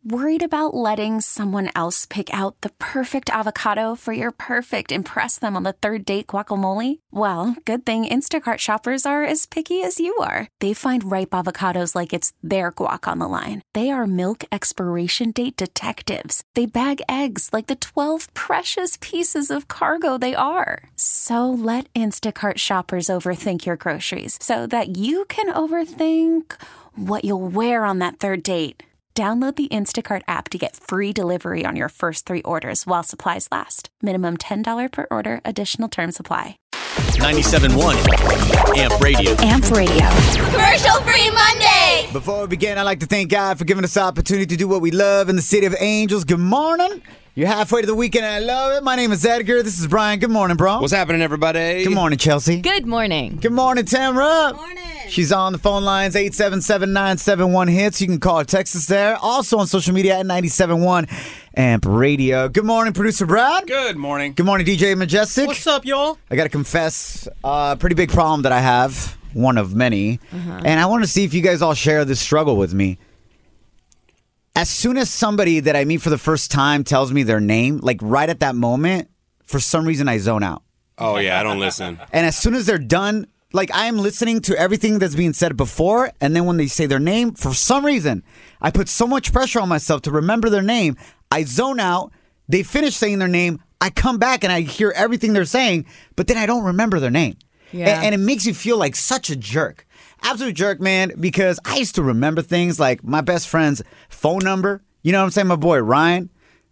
Worried about letting someone else pick out the perfect avocado for your perfect impress them on the third date guacamole? Well, good thing Instacart shoppers are as picky as you are. They find ripe avocados like it's their guac on the line. They are milk expiration date detectives. They bag eggs like the 12 precious pieces of cargo they are. So let Instacart shoppers overthink your groceries so that you can overthink what you'll wear on that third date. Download the Instacart app to get free delivery on your first 3 orders while supplies last. Minimum $10 per order. Additional terms apply. 97.1 AMP Radio. AMP Radio. Commercial-free Monday! Before we begin, I'd like to thank God for giving us the opportunity to do what we love in the City of Angels. Good morning. You're halfway to the weekend, and I love it. My name is Edgar. This is Brian. Good morning, bro. What's happening, everybody? Good morning, Chelsea. Good morning. Good morning, Tamara. Good morning. She's on the phone lines, 877-971-HITS. You can call or text us there. Also on social media at 97.1 AMP Radio. Good morning, producer Brad. Good morning. Good morning, DJ Majestic. What's up, y'all? I got to confess a pretty big problem that I have, one of many. And I want to see if you guys all share this struggle with me. As soon as somebody that I meet for the first time tells me their name, like right at that moment, for some reason I zone out. Oh, yeah, I don't listen. And as soon as they're done, like I am listening to everything that's being said before, and then when they say their name, for some reason, I put so much pressure on myself to remember their name, I zone out, they finish saying their name, I come back and I hear everything they're saying, but then I don't remember their name. Yeah. And it makes you feel like such a jerk. Absolute jerk, man, because I used to remember things like my best friend's phone number. You know what I'm saying? My boy, Ryan,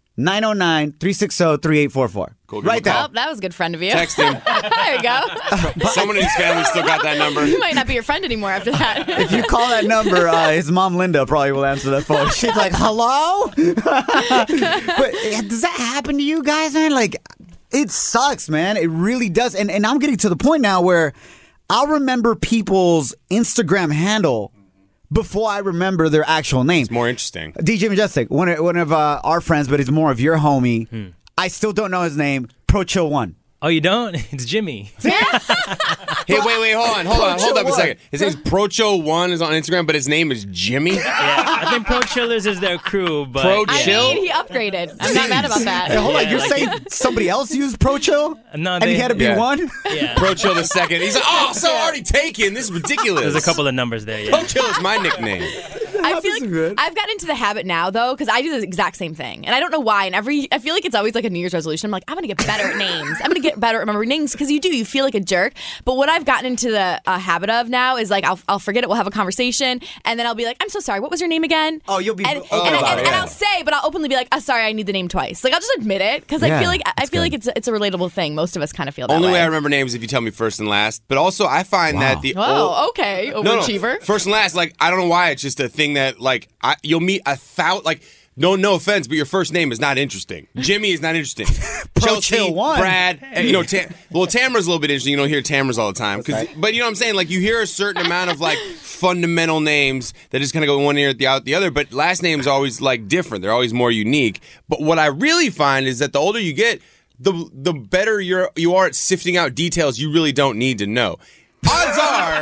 909-360-3844. Cool. Right there. Oh, that was a good friend of you. Text him. There you go. Someone in his family still got that number. He might not be your friend anymore after that. If you call that number, his mom, Linda, probably will answer that phone. She's like, hello? But does that happen to you guys, man? Like, it sucks, man. It really does. And I'm getting to the point now where I'll remember people's Instagram handle before I remember their actual name. It's more interesting. DJ Majestic, one of our friends, but he's more of your homie. I still don't know his name. Pro Chill 1. Oh, you don't? It's Jimmy. Hey, wait, hold up a second. His name's Procho1 is on Instagram, but his name is Jimmy? Yeah, I think Pro Chillers is their crew, but... Pro I Chill? mean, he upgraded. I'm not mad about that. Hey, hold on, Yeah, you're like- saying somebody else used Pro Chill? No, And he had to be Yeah. one? Yeah. Prochill the second. He's like, oh, so already taken. This is ridiculous. There's a couple of numbers there, yeah. Prochill is my nickname. I feel This is like good. I've gotten into the habit now, though, because I do the exact same thing. And I don't know why. And I feel like it's always like a New Year's resolution. I'm like, I'm going to get better at names. I'm going to get better at remembering names because you feel like a jerk. But what I've gotten into the habit of now is like, I'll forget it. We'll have a conversation. And then I'll be like, I'm so sorry. What was your name again? Oh, you'll be and, open and, about and, it. and I'll say, but I'll openly be like, sorry, I need the name twice. Like, I'll just admit it because Yeah, I feel like that's good. it's a relatable thing. Most of us kind of feel that Only way I way. remember names is if you tell me first and last. But also, I find that the Oh, okay. Overachiever. No, first and last. Like, I don't know why. It's just a thing that, like, you'll meet like, no offense, but your first name is not interesting. Jimmy is not interesting. Chelsea, Chill 1. Brad, and, Tamara's a little bit interesting. You don't hear Tamara's all the time. But you know what I'm saying? Like, you hear a certain amount of, like, fundamental names that just kind of go one ear out the other. But last names are always, like, different. They're always more unique. But what I really find is that the older you get, the better you are at sifting out details you really don't need to know. Odds are,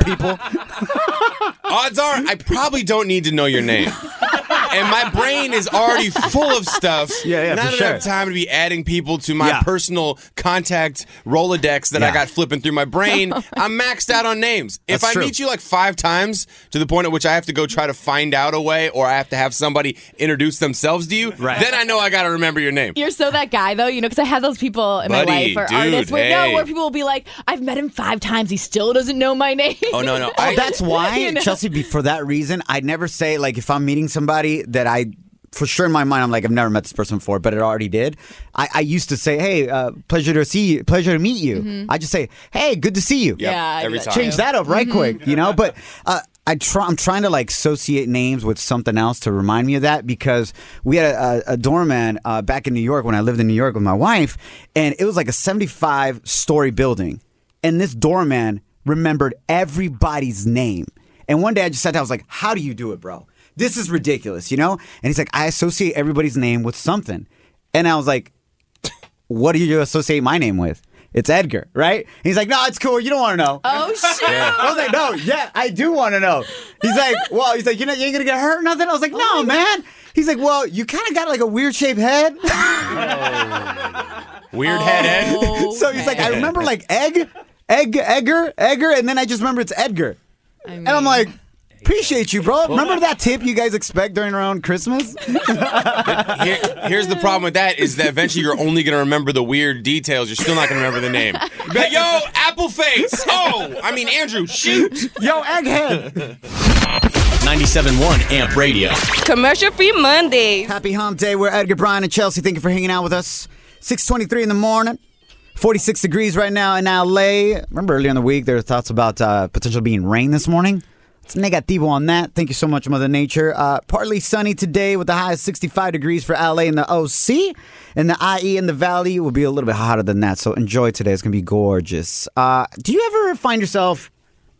I probably don't need to know your name. And my brain is already full of stuff. Yeah, and I for don't sure. have time to be adding people to my personal contact Rolodex that I got flipping through my brain. I'm maxed out on names. If That's I true. meet you like 5 times to the point at which I have to go try to find out a way, or I have to have somebody introduce themselves to you, then I know I got to remember your name. You're so that guy, though, because I have those people in my Buddy, life or dude, artists where hey. where people will be like, I've met him 5 times, he still doesn't know my name. Oh, no. Oh, that's why, You know? Chelsea, for that reason, I never say, like, if I'm meeting somebody that for sure in my mind, I'm like, I've never met this person before, but it already did. I used to say, hey, pleasure to meet you. I just say, hey, good to see you. Yep, Yeah, I do every that time. too. Change that up right quick, But I'm trying to like associate names with something else to remind me of that, because we had a doorman back in New York when I lived in New York with my wife, and it was like a 75-story building, and this doorman remembered everybody's name. And one day I just sat down, I was like, how do you do it, bro? This is ridiculous, And he's like, I associate everybody's name with something. And I was like, what do you associate my name with? it's Edgar, right? And he's like, no, it's cool. You don't want to know. Oh, shit. I was like, no, yeah, I do want to know. He's like, well, you ain't going to get hurt or nothing? I was like, no, man. He's like, well, you kind of got like a weird shaped head. Weird head, Ed. So he's like, I remember like Edgar, and then I just remember it's Edgar. And I'm like, appreciate you, bro. Remember that tip you guys expect during around Christmas? Here's the problem with that is that eventually you're only going to remember the weird details. You're still not going to remember the name. You'll be like, yo, apple face. Andrew, shoot. Yo, egghead. 97.1 AMP Radio. Commercial-free Mondays. Happy hump day. We're Edgar, Brian, and Chelsea. Thank you for hanging out with us. 6:23 in the morning. 46 degrees right now in LA. Remember earlier in the week there were thoughts about potential being rain this morning? It's negativo on that. Thank you so much, Mother Nature. Partly sunny today with the high of 65 degrees for LA and the OC. And the IE in the Valley will be a little bit hotter than that. So enjoy today. It's going to be gorgeous. Do you ever find yourself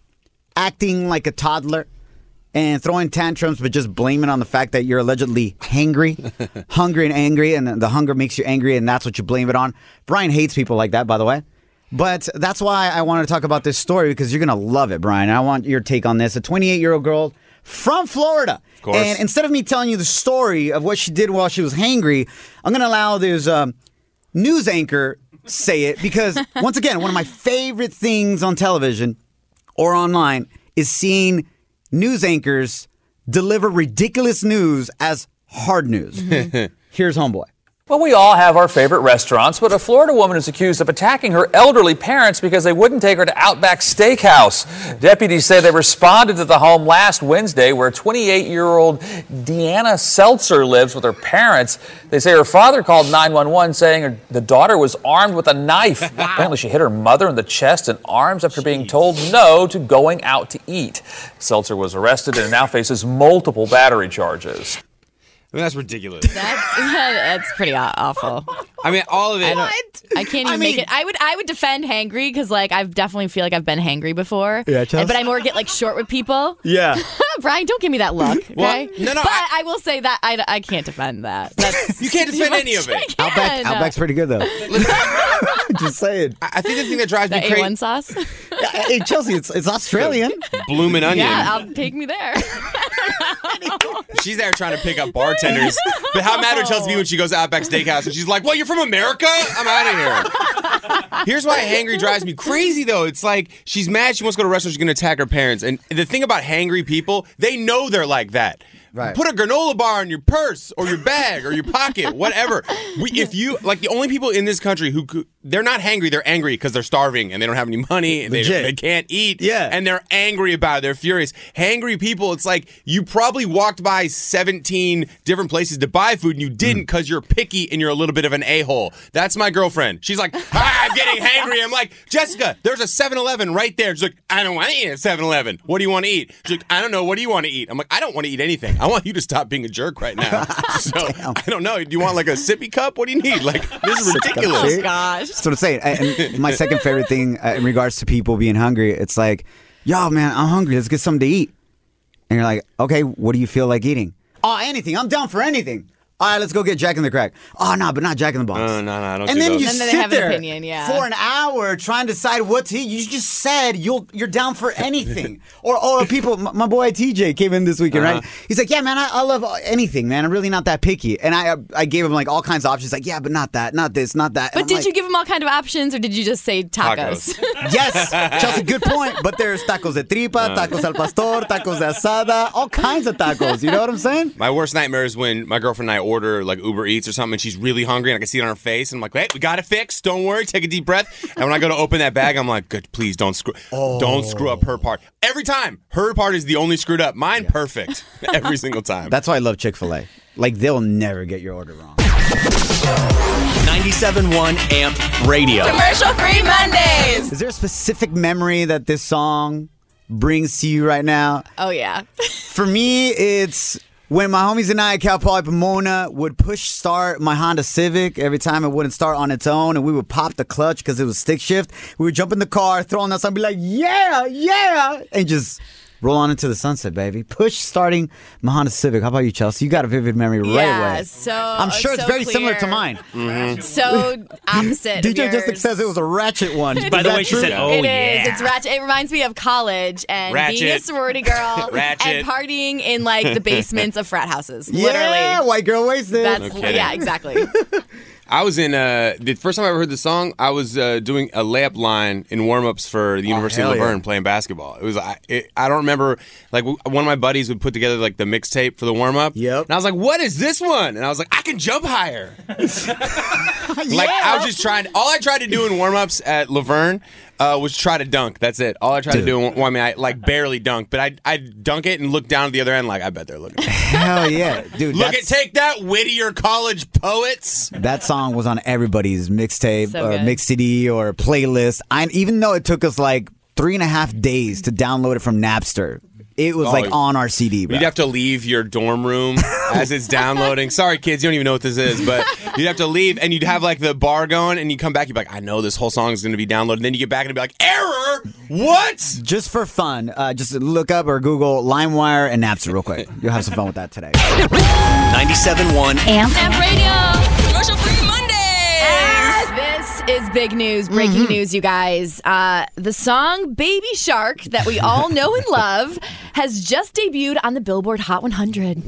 acting like a toddler and throwing tantrums but just blaming on the fact that you're allegedly hungry and angry, and the hunger makes you angry and that's what you blame it on? Brian hates people like that, by the way. But that's why I wanted to talk about this story, because you're going to love it, Brian. I want your take on this. A 28-year-old girl from Florida. Of course. And instead of me telling you the story of what she did while she was hangry, I'm going to allow this news anchor say it, because, once again, one of my favorite things on television or online is seeing news anchors deliver ridiculous news as hard news. Mm-hmm. Here's Homeboy. Well, we all have our favorite restaurants, but a Florida woman is accused of attacking her elderly parents because they wouldn't take her to Outback Steakhouse. Deputies say they responded to the home last Wednesday where 28-year-old Deanna Seltzer lives with her parents. They say her father called 911 saying the daughter was armed with a knife. Wow. Apparently she hit her mother in the chest and arms after being told no to going out to eat. Seltzer was arrested and now faces multiple battery charges. I mean, that's ridiculous. That's pretty awful. I mean, all of it. I can't even make it. I would defend hangry because, like, I definitely feel like I've been hangry before. Yeah, but I more get like short with people. Yeah. Brian, don't give me that look. Okay. Well, no. But I will say that I can't defend that. You can't defend any of it. Outback's pretty good though. Just saying. I think the thing that drives me crazy. A1 sauce. Hey, Chelsea, it's Australian. Bloomin' onion. Yeah, take me there. She's there trying to pick up bartenders. But how mad would Chelsea be when she goes to Outback Steakhouse and she's like, "Well, you're from America? I'm out of here." Here's why hangry drives me crazy, though. It's like she's mad. She wants to go to a restaurant. She's going to attack her parents. And the thing about hangry people, they know they're like that. Right. Put a granola bar in your purse or your bag or your pocket, whatever. The only people in this country who they're not hangry, they're angry because they're starving and they don't have any money and they can't eat. Yeah. And they're angry about it. They're furious. Hangry people, it's like you probably walked by 17 different places to buy food and you didn't because you're picky and you're a little bit of an a-hole. That's my girlfriend. She's like, I'm getting hangry. I'm like, Jessica, there's a 7-Eleven right there. She's like, I don't want to eat at 7-Eleven. What do you want to eat? She's like, I don't know. What do you want to eat? I'm like, I don't want to eat anything. I want you to stop being a jerk right now. So, I don't know. Do you want like a sippy cup? What do you need? Like, this is ridiculous. Oh, gosh. That's what I'm saying. And my second favorite thing in regards to people being hungry, it's like, yo, man, I'm hungry. Let's get something to eat. And you're like, okay, what do you feel like eating? Oh, anything. I'm down for anything. All right, let's go get Jack in the Crack. Oh, no, but not Jack in the Box. No, I don't and do then those. you And then sit they have there an opinion, yeah. for an hour trying to decide what to eat. You just said you're down for anything. or people, my boy TJ came in this weekend, right? He's like, yeah, man, I love anything, man. I'm really not that picky. And I gave him like all kinds of options. Like, yeah, but not that, not this, not that. But did you give him all kind of options, or did you just say tacos? Yes, Chelsea, good point. But there's tacos de tripa, tacos al pastor, tacos de asada, all kinds of tacos. You know what I'm saying? My worst nightmare is when my girlfriend and I order like Uber Eats or something and she's really hungry and I can see it on her face and I'm like, wait, we got it fixed. Don't worry. Take a deep breath. And when I go to open that bag, I'm like, good, please don't screw up her part. Every time. Her part is the only screwed up. Mine, perfect. Every single time. That's why I love Chick-fil-A. Like, they'll never get your order wrong. 97.1 AMP Radio. Commercial-free Mondays. Is there a specific memory that this song brings to you right now? Oh, yeah. For me, it's when my homies and I at Cal Poly Pomona would push start my Honda Civic every time it wouldn't start on its own, and we would pop the clutch because it was stick shift. We would jump in the car, throw on that song, be like, yeah, and just Roll On Into the Sunset, baby. Push starting Honda Civic. How about you, Chelsea? You got a vivid memory right away. So I'm sure it's so very clear. similar to mine. So opposite. of DJ just yours. says it was a ratchet one. By Is the that way, she true? said, "Oh It yeah." is. It's ratchet. It reminds me of college and being a Ratchet. sorority girl Ratchet. and partying in like the basements of frat houses. Yeah, Literally. white girl wasted. That's No kidding. yeah, exactly. I was in the first time I ever heard the song. I was doing a layup line in warm-ups for the University of hell yeah. Laverne playing basketball. It was I don't remember, like one of my buddies would put together like the mixtape for the warm-up. Yep. And I was like, "What is this one?" And I was like, "I can jump higher." Like I was just trying. All I tried to do in warm-ups at Laverne was try to dunk. That's it. All I tried to do. Well, I mean, I like barely dunk, but I dunk it and look down at the other end like I bet they're looking. Hell yeah, dude. Take that, Whittier College poets. That song was on everybody's mixtape So or good. mix CD or playlist. Even though it took us like 3.5 days to download it from Napster, it was like on our CD, bro. You'd have to leave your dorm room as it's downloading. Sorry, kids, you don't even know what this is, but you'd have to leave and you'd have like the bar going and you come back, you'd be like, I know this whole song is going to be downloaded. And then you get back and be like, error? What? Just for fun, just look up or Google LimeWire and Napster real quick. You'll have some fun with that today. 97.1 Amp Radio. Commercial free Mondays. This is big news, breaking news, you guys. The song Baby Shark that we all know and love has just debuted on the Billboard Hot 100.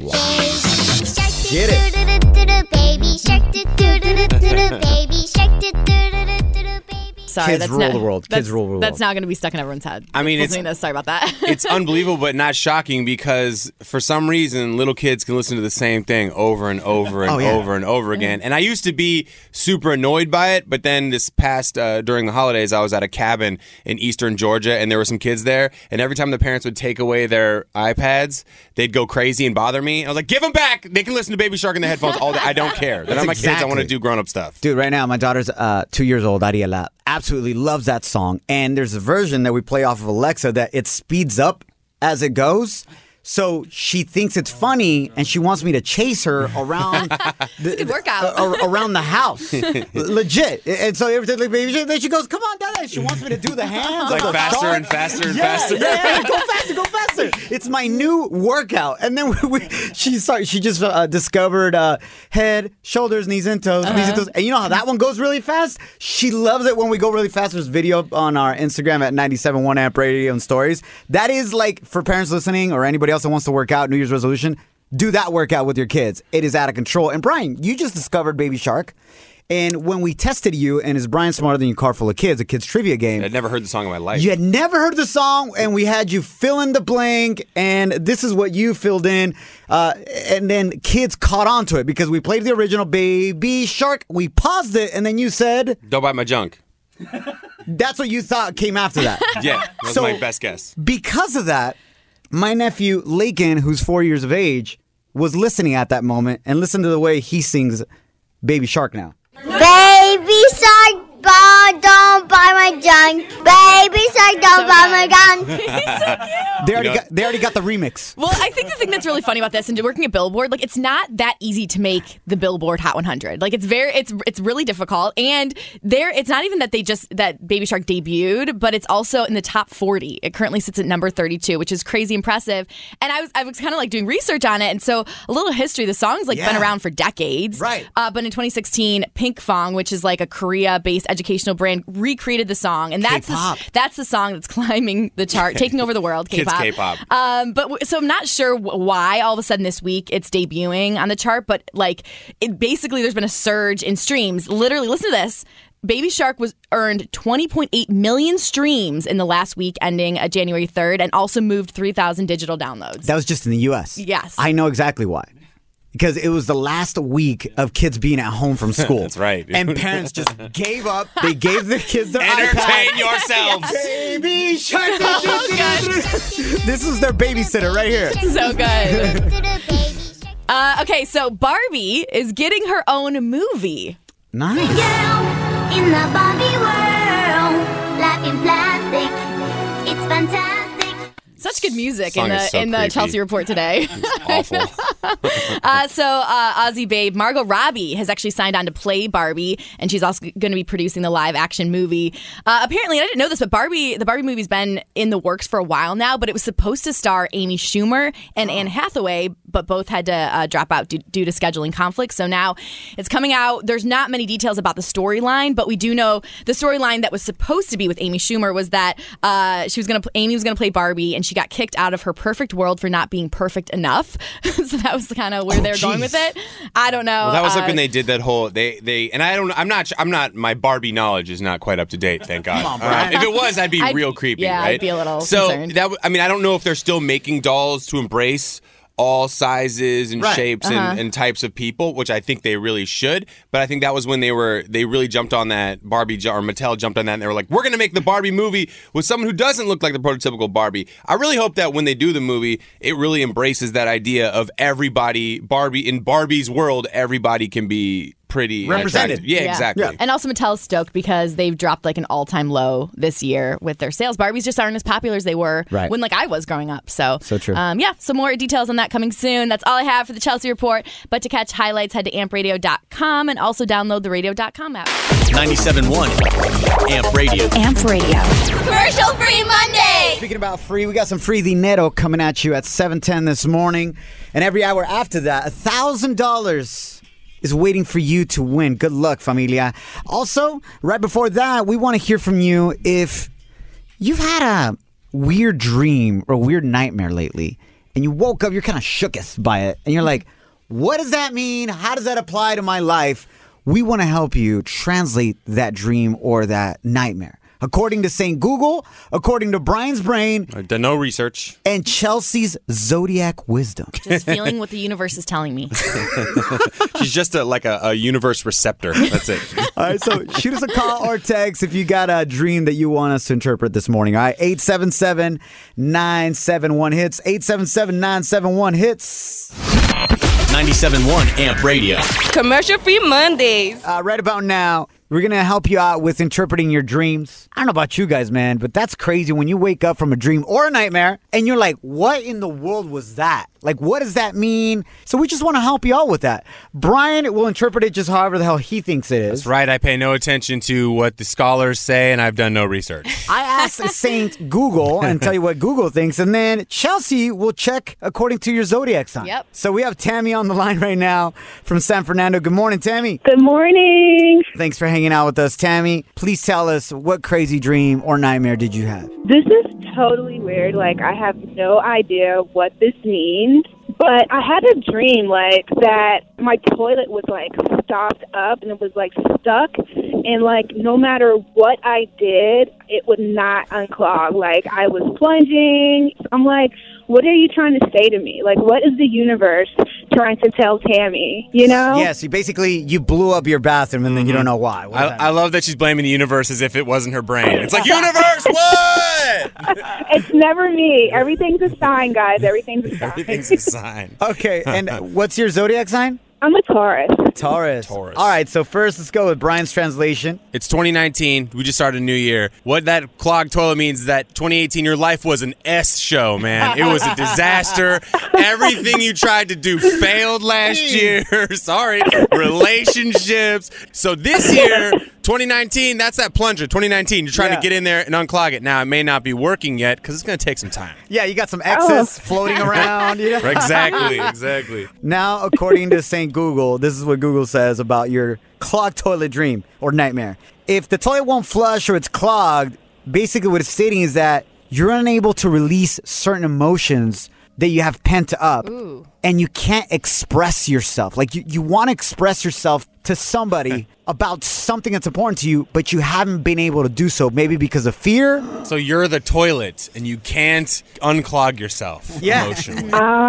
Get it. Baby shark, baby shark, baby. Sorry, Kids that's rule not, the world. Kids that's- rule the world. That's not going to be stuck in everyone's head. I mean, Listening to this, sorry about that. It's unbelievable, but not shocking because for some reason, little kids can listen to the same thing over and over and Oh, yeah. over and over again. And I used to be super annoyed by it, but then this past, during the holidays, I was at a cabin in eastern Georgia and there were some kids there. And every time the parents would take away their iPads, they'd go crazy and bother me. I was like, give them back. They can listen to Baby Shark in the headphones all day. I don't care. They're not my kids. I want to exactly. do grown up stuff. Dude, right now, my daughter's 2 years old, Ariela, absolutely loves that song. And there's a version that we play off of Alexa that it speeds up as it goes. So she thinks it's funny, and she wants me to chase her around the good workout. around the house, legit. And so every time, like, baby, then she goes, "Come on, Dada!" And she wants me to do the hands, Like the faster shark. and faster and Yeah, faster. yeah, go faster, go faster. It's my new workout. And then she just discovered head, shoulders, knees and toes, knees and toes. And you know how that one goes really fast? She loves it when we go really fast. There's video on our Instagram at 97.1 Amp Radio and Stories. That is like for parents listening or anybody else that wants to work out, New Year's resolution, do that workout with your kids. It is out of control. And Brian, you just discovered Baby Shark. And when we tested you, and is Brian Smarter Than You Car Full of Kids, a kids trivia game. I'd never heard the song in my life. You had never heard the song, and we had you fill in the blank, and this is what you filled in. And then kids caught on to it because we played the original Baby Shark. We paused it, and then you said, Don't bite my junk. that's what you thought came after that. Yeah, that was So- my best guess. Because of that, my nephew, Lakin, who's 4 years of age, was listening at that moment, and listen to the way he sings Baby Shark now. Baby shark, don't buy my junk. Baby shark, don't buy my gun. They already got the remix. Well, I think the thing that's really funny about this and working at Billboard, like it's not that easy to make the Billboard Hot 100. Like it's really difficult, and it's not even that Baby Shark debuted, but it's also in the top 40. It currently sits at number 32, which is crazy impressive. And I was kind of like doing research on it, and so a little history. The song's like been around for decades, Right. But in 2016, Pinkfong, which is like a Korea-based educational brand, recreated the song, and that's the song that's climbing the chart, taking over the world. Kids K-pop. K-pop. So I'm not sure why all of a sudden this week it's debuting on the chart, but like basically there's been a surge in streams. Literally, listen to this. Baby Shark earned 20.8 million streams in the last week ending January 3rd, and also moved 3,000 digital downloads. That was just in the U.S. Yes. I know exactly why. Because it was the last week of kids being at home from school. That's right, dude. And parents just gave up. They gave their kids their Entertain iPad. yourselves. Baby Shark. This is their babysitter right here. So good. Okay, so Barbie is getting her own movie. Nice. Girl in the Barbie world, life in plastic, it's fantastic. Such good music Song in is so the creepy. Chelsea Report today. Awful. Aussie babe Margot Robbie has actually signed on to play Barbie, and she's also going to be producing the live action movie. Apparently, and I didn't know this, but the Barbie movie's been in the works for a while now, but it was supposed to star Amy Schumer and Anne Hathaway, but both had to drop out due to scheduling conflicts. So now it's coming out. There's not many details about the storyline, but we do know the storyline that was supposed to be with Amy Schumer was that Amy was going to play Barbie, and she got kicked out of her perfect world for not being perfect enough. So that was kind of where they were going with it. I don't know. Well, that was like when they did that whole I'm not my Barbie knowledge is not quite up to date, thank God. Come on, Brian. If it was, I'd be real creepy, yeah, right? I'd be a little so concerned. I don't know if they're still making dolls to embrace all sizes and shapes and types of people, which I think they really should. But I think that was when they really jumped on that or Mattel jumped on that, and they were like, we're going to make the Barbie movie with someone who doesn't look like the prototypical Barbie. I really hope that when they do the movie, it really embraces that idea of everybody, in Barbie's world, everybody can be pretty represented. attractive. Yeah, exactly. Yeah. And also Mattel's stoked because they've dropped like an all-time low this year with their sales. Barbies just aren't as popular as they were when like I was growing up. So true. Some more details on that coming soon. That's all I have for the Chelsea Report. But to catch highlights, head to ampradio.com and also download the radio.com app. 97.1 Amp Radio. Amp Radio. Commercial free Monday. Speaking about free, we got some free dinero coming at you at 7:10 this morning. And every hour after that, $1,000 is waiting for you to win. Good luck, familia. Also, right before that, we want to hear from you if you've had a weird dream or a weird nightmare lately, and you woke up, you're kind of shooketh by it, and you're like, what does that mean? How does that apply to my life? We want to help you translate that dream or that nightmare. According to St. Google, according to Brian's brain, I've done no research. and Chelsea's zodiac wisdom. Just feeling what the universe is telling me. She's just a universe receptor. That's it. All right, so shoot us a call or text if you got a dream that you want us to interpret this morning. All right, 877-971-HITS, 877-971-HITS. 97.1 Amp Radio. Commercial free Mondays. Right about now, we're going to help you out with interpreting your dreams. I don't know about you guys, man, but that's crazy when you wake up from a dream or a nightmare and you're like, what in the world was that? Like, what does that mean? So we just want to help you out with that. Brian will interpret it just however the hell he thinks it is. That's right. I pay no attention to what the scholars say, and I've done no research. I asked Saint Google and tell you what Google thinks, and then Chelsea will check according to your zodiac sign. Yep. So we have Tammy on the line right now from San Fernando. Good morning, Tammy. Good morning. Thanks for hanging out with us, Tammy. Please tell us, what crazy dream or nightmare did you have? This is totally weird. Like, I have no idea what this means. But I had a dream, like, that my toilet was, like, stopped up and it was, like, stuck. And, like, no matter what I did, it would not unclog. Like, I was plunging. I'm like, what are you trying to say to me? Like, what is the universe trying to tell Tammy, you know? Yeah, so basically you blew up your bathroom and then you don't know why. What does that I mean? love that she's blaming the universe as if it wasn't her brain. It's like, universe, what? It's never me. Everything's a sign, guys. Everything's a sign. Everything's a sign. Okay, and what's your zodiac sign? I'm a Taurus. Taurus. Taurus. All right, so first let's go with Brian's translation. It's 2019. We just started a new year. What that clogged toilet means is that 2018, your life was an S show, man. It was a disaster. Everything you tried to do failed last year. Sorry. Relationships. So this year, 2019, that's that plunger. 2019, you're trying to get in there and unclog it. Now, it may not be working yet because it's going to take some time. Yeah, you got some X's floating around. You know? Exactly. Now, according to St. Google, this is what Google says about your clogged toilet dream or nightmare. If the toilet won't flush or it's clogged, basically what it's stating is that you're unable to release certain emotions that you have pent up. Ooh. And you can't express yourself. Like, you want to express yourself to somebody about something that's important to you, but you haven't been able to do so, maybe because of fear. So you're the toilet and you can't unclog yourself emotionally.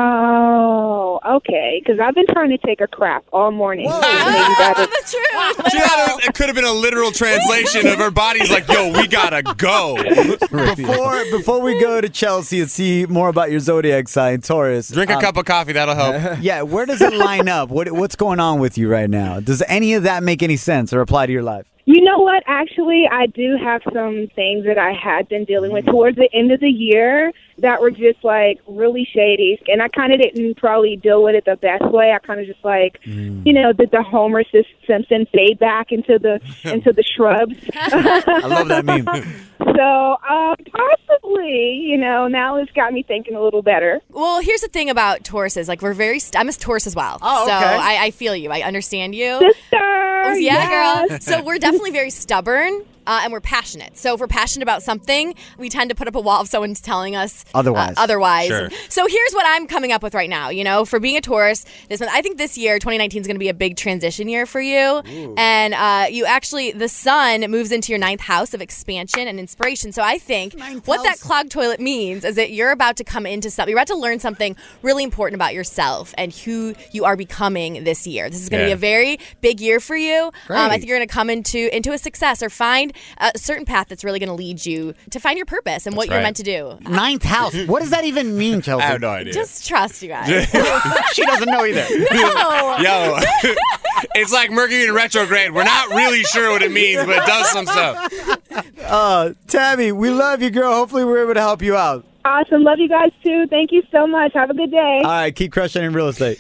Oh, okay. Because I've been trying to take a crap all morning. Maybe that is- She thought it could have been a literal translation of her body's like, yo, we gotta go. Before we go to Chelsea and see more about your zodiac sign, Taurus. Drink a cup of coffee, that'll help. Yeah, where does it line up? What's going on with you right now? Does any of that make any sense or apply to your life? You know what? Actually, I do have some things that I had been dealing with towards the end of the year that were just like really shady, and I kind of didn't probably deal with it the best way. I kind of just like, did the Homer Simpson fade back into the shrubs. I love that meme. So possibly, now it's got me thinking a little better. Well, here's the thing about Tauruses. Like, we're I'm a Taurus as well. Oh, okay. So I feel you. I understand you. Sister! Yeah, girl. So we're definitely very stubborn. And we're passionate. So if we're passionate about something, we tend to put up a wall if someone's telling us otherwise. Sure. So here's what I'm coming up with right now. For being a Taurus, I think this year, 2019, is going to be a big transition year for you. Ooh. And the sun moves into your 9th house of expansion and inspiration. So I think what that clogged toilet means is that you're about to come into something. You're about to learn something really important about yourself and who you are becoming this year. This is going to be a very big year for you. I think you're going to come into a success or find a certain path that's really going to lead you to find your purpose and what you're meant to do. 9th house. What does that even mean, Chelsea? I have no idea. Just trust you guys. She doesn't know either. No. Yo, it's like Mercury in retrograde. We're not really sure what it means, but it does some stuff. Tammy, we love you, girl. Hopefully we're able to help you out. Awesome. Love you guys, too. Thank you so much. Have a good day. All right, keep crushing in real estate.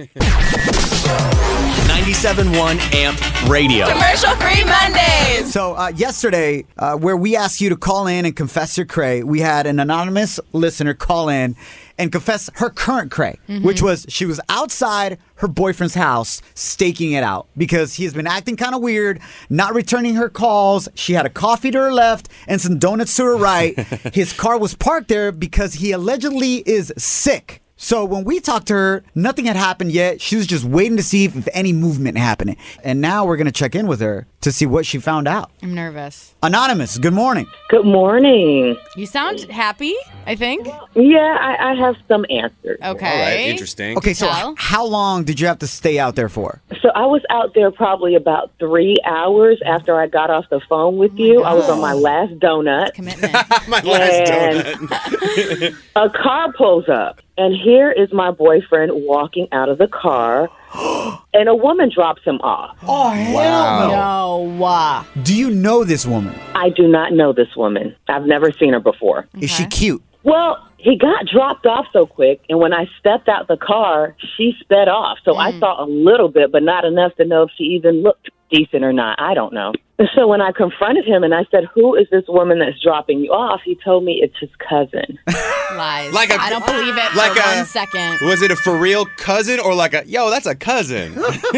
97.1 AMP Radio. Commercial-free Mondays. So yesterday, where we asked you to call in and confess your cray, we had an anonymous listener call in and confess her current cray, which was she was outside her boyfriend's house staking it out because he has been acting kind of weird, not returning her calls. She had a coffee to her left and some donuts to her right. His car was parked there because he allegedly is sick. So when we talked to her, nothing had happened yet. She was just waiting to see if any movement happened. And now we're going to check in with her to see what she found out. I'm nervous. Anonymous, good morning. Good morning. You sound happy, I think. Yeah, I have some answers. Okay. All right, interesting. Okay, so how long did you have to stay out there for? So I was out there probably about 3 hours after I got off the phone with you. I was on my last donut. Commitment. My last donut. A car pulls up, and here is my boyfriend walking out of the car, and a woman drops him off. Oh, hell no. No. Do you know this woman? I do not know this woman. I've never seen her before. Is she cute? Well, he got dropped off so quick, and when I stepped out the car, she sped off. So I saw a little bit, but not enough to know if she even looked decent or not. I don't know. And so when I confronted him and I said, "Who is this woman that's dropping you off?" he told me it's his cousin. Lies. Like I don't believe it like for 1 second. Was it a for real cousin or like that's a cousin?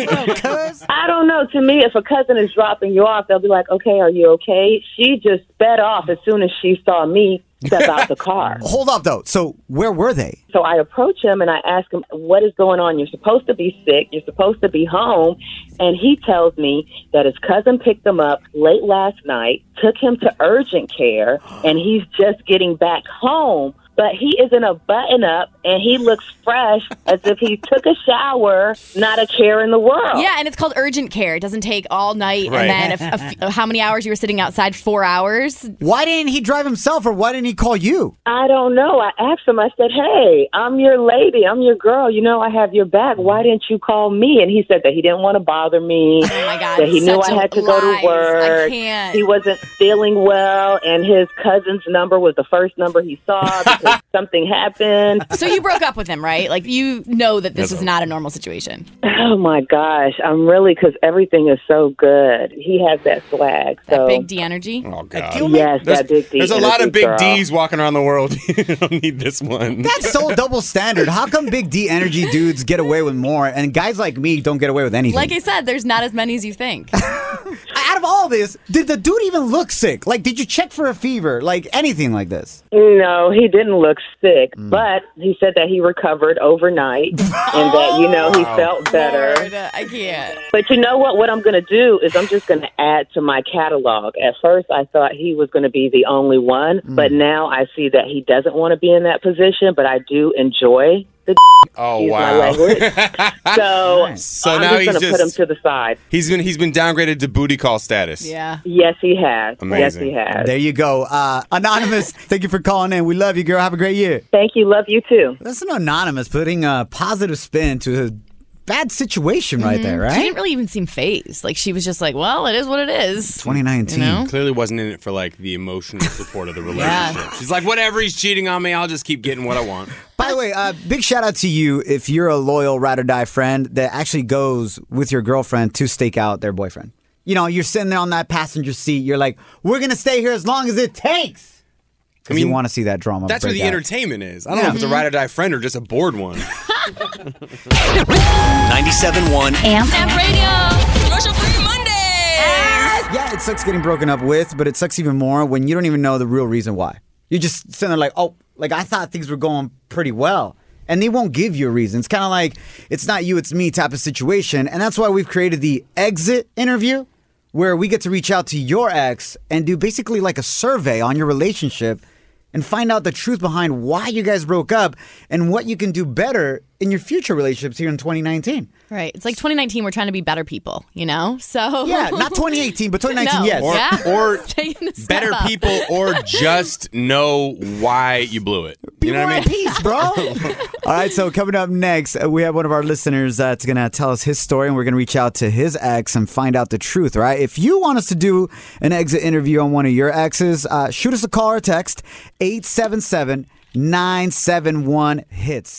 I don't know. To me, if a cousin is dropping you off, they'll be like, "Okay, are you okay?" She just sped off as soon as she saw me step out the car. Hold up, though. So where were they? So I approach him and I ask him, "What is going on? You're supposed to be sick. You're supposed to be home." And he tells me that his cousin picked him up late last night, took him to urgent care, and he's just getting back home. But he is in a button-up, and he looks fresh as if he took a shower, not a care in the world. Yeah, and it's called urgent care. It doesn't take all night. Right. And then how many hours you were sitting outside? 4 hours? Why didn't he drive himself, or why didn't he call you? I don't know. I asked him, I said, "Hey, I'm your lady. I'm your girl. You know I have your back. Why didn't you call me?" And he said that he didn't want to bother me. Oh, my God. That he knew I had to go to work. I can't. He wasn't feeling well, and his cousin's number was the first number he saw because something happened. So you broke up with him, right? Like, you know that this is not a normal situation. Oh, my gosh. I'm really, because everything is so good. He has that swag. That so. big D energy? Oh, God. Yes, that big D There's a lot of big girl. Ds walking around the world. You don't need this one. That's so double standard. How come big D energy dudes get away with more, and guys like me don't get away with anything? Like I said, there's not as many as you think. Out of all this, did the dude even look sick? Like, did you check for a fever? Like, anything like this? No, he didn't look sick, but he said that he recovered overnight and that, he felt better. Lord, I can't. But you know what? What I'm going to do is I'm just going to add to my catalog. At first, I thought he was going to be the only one, but now I see that he doesn't want to be in that position, but I do enjoy the Oh, use wow. my language. So I'm now just going to put him to the side. He's been downgraded to booty call status. Yeah. Yes, he has. Amazing. Yes, he has. There you go. Anonymous, thank you for calling in. We love you, girl. Have a great year. Thank you. Love you, too. That's an anonymous putting a positive spin to bad situation right there, right? She didn't really even seem phased. Like, she was just like, well, it is what it is. 2019. You know? Clearly wasn't in it for like the emotional support of the relationship. She's like, whatever, he's cheating on me. I'll just keep getting what I want. By the way, big shout out to you if you're a loyal ride or die friend that actually goes with your girlfriend to stake out their boyfriend. You know, you're sitting there on that passenger seat. You're like, we're going to stay here as long as it takes. Because you want to see that drama. That's where the entertainment is. I don't know if it's a ride or die friend or just a bored one. 97.1 Amp Radio. Commercial-free Mondays. Yeah, it sucks getting broken up with, but it sucks even more when you don't even know the real reason why. You're just sitting there like, oh, like I thought things were going pretty well. And they won't give you a reason. It's kind of like, it's not you, it's me type of situation. And that's why we've created the exit interview, where we get to reach out to your ex and do basically like a survey on your relationship and find out the truth behind why you guys broke up and what you can do better in your future relationships here in 2019. Right. It's like 2019, we're trying to be better people, you know? So yeah, not 2018, but 2019, no. yes. Or better people, or just know why you blew it. You know what I mean? Peace, bro. All right, so coming up next, we have one of our listeners that's going to tell us his story, and we're going to reach out to his ex and find out the truth, right? If you want us to do an exit interview on one of your exes, shoot us a call or text, 877-971-HITS.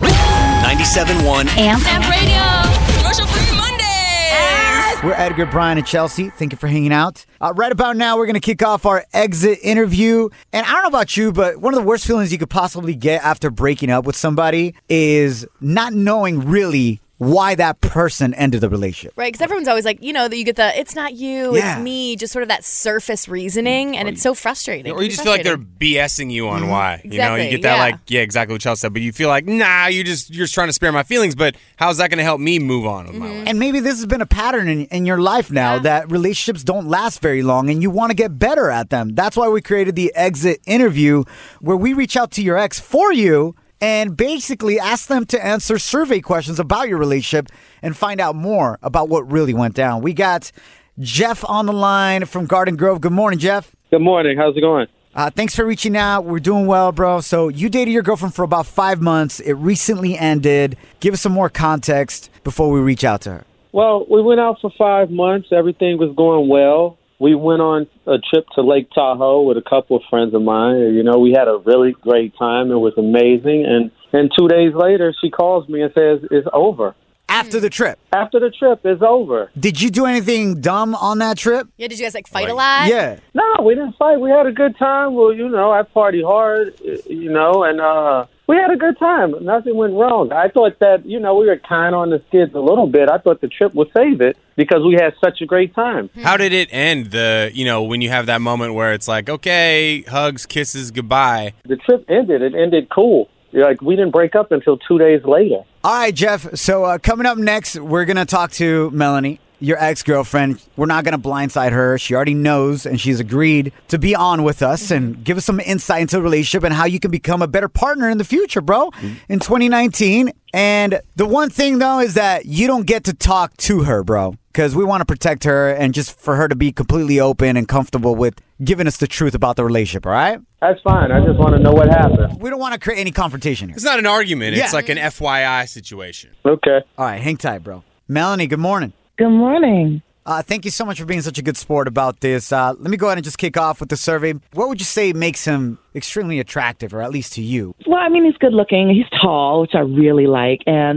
97.1 Amp Radio. Commercial-free Mondays. We're Edgar, Brian, and Chelsea. Thank you for hanging out. Right about now, we're going to kick off our exit interview. And I don't know about you, but one of the worst feelings you could possibly get after breaking up with somebody is not knowing really why that person ended the relationship. Right, because everyone's always like, you know, that you get the, it's not you, Yeah. it's me, just sort of that surface reasoning, and it's so frustrating. Or you just feel like they're BSing you on why. You know, you Exactly, get that yeah. like, yeah, exactly what Chelsea said, but you feel like, nah, you're just trying to spare my feelings, but how's that going to help me move on with my life? And maybe this has been a pattern in your life now that relationships don't last very long and you want to get better at them. That's why we created the exit interview, where we reach out to your ex for you and basically ask them to answer survey questions about your relationship and find out more about what really went down. We got Jeff on the line from Garden Grove. Good morning, Jeff. Good morning. How's it going? Thanks for reaching out. We're doing well, bro. So you dated your girlfriend for about 5 months. It recently ended. Give us some more context before we reach out to her. Well, we went out for 5 months. Everything was going well. We went on a trip to Lake Tahoe with a couple of friends of mine. You know, we had a really great time. It was amazing. And 2 days later, she calls me and says, it's over. After the trip? After the trip, it's over. Did you do anything dumb on that trip? Yeah, did you guys like fight a lot? Yeah. No, we didn't fight. We had a good time. Well, you know, I party hard, you know, and we had a good time. Nothing went wrong. I thought that, you know, we were kind of on the skids a little bit. I thought the trip would save it because we had such a great time. How did it end, when you have that moment where it's like, okay, hugs, kisses, goodbye? The trip ended. It ended cool. Like, we didn't break up until 2 days later. All right, Jeff. So coming up next, we're going to talk to Melanie, your ex-girlfriend. We're not going to blindside her. She already knows, and she's agreed to be on with us and give us some insight into the relationship and how you can become a better partner in the future, bro, in 2019. And the one thing, though, is that you don't get to talk to her, bro, because we want to protect her and just for her to be completely open and comfortable with giving us the truth about the relationship, all right? That's fine. I just want to know what happened. We don't want to create any confrontation here. It's not an argument. Yeah. It's like an FYI situation. Okay. All right, hang tight, bro. Melanie, good morning. Good morning. Thank you so much for being such a good sport about this. Let me go ahead and just kick off with the survey. What would you say makes him extremely attractive, or at least to you? Well, I mean, he's good looking. He's tall, which I really like. And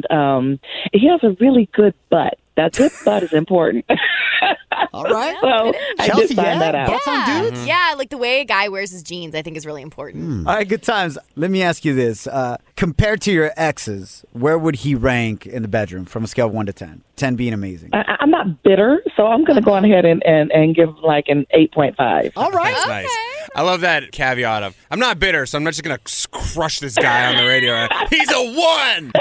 he has a really good butt. That good butt is important. All right. So I Chelsea, did find that out. Butts on dudes? Yeah, like the way a guy wears his jeans, I think is really important. All right, good times. Let me ask you this. Compared to your exes, where would he rank in the bedroom from a scale of 1 to 10? 10 being amazing. I'm not bitter, so I'm going to go on ahead and give him like an 8.5. All right. That's nice. I love that caveat of, I'm not bitter, so I'm not just going to crush this guy on the radio. He's a 1!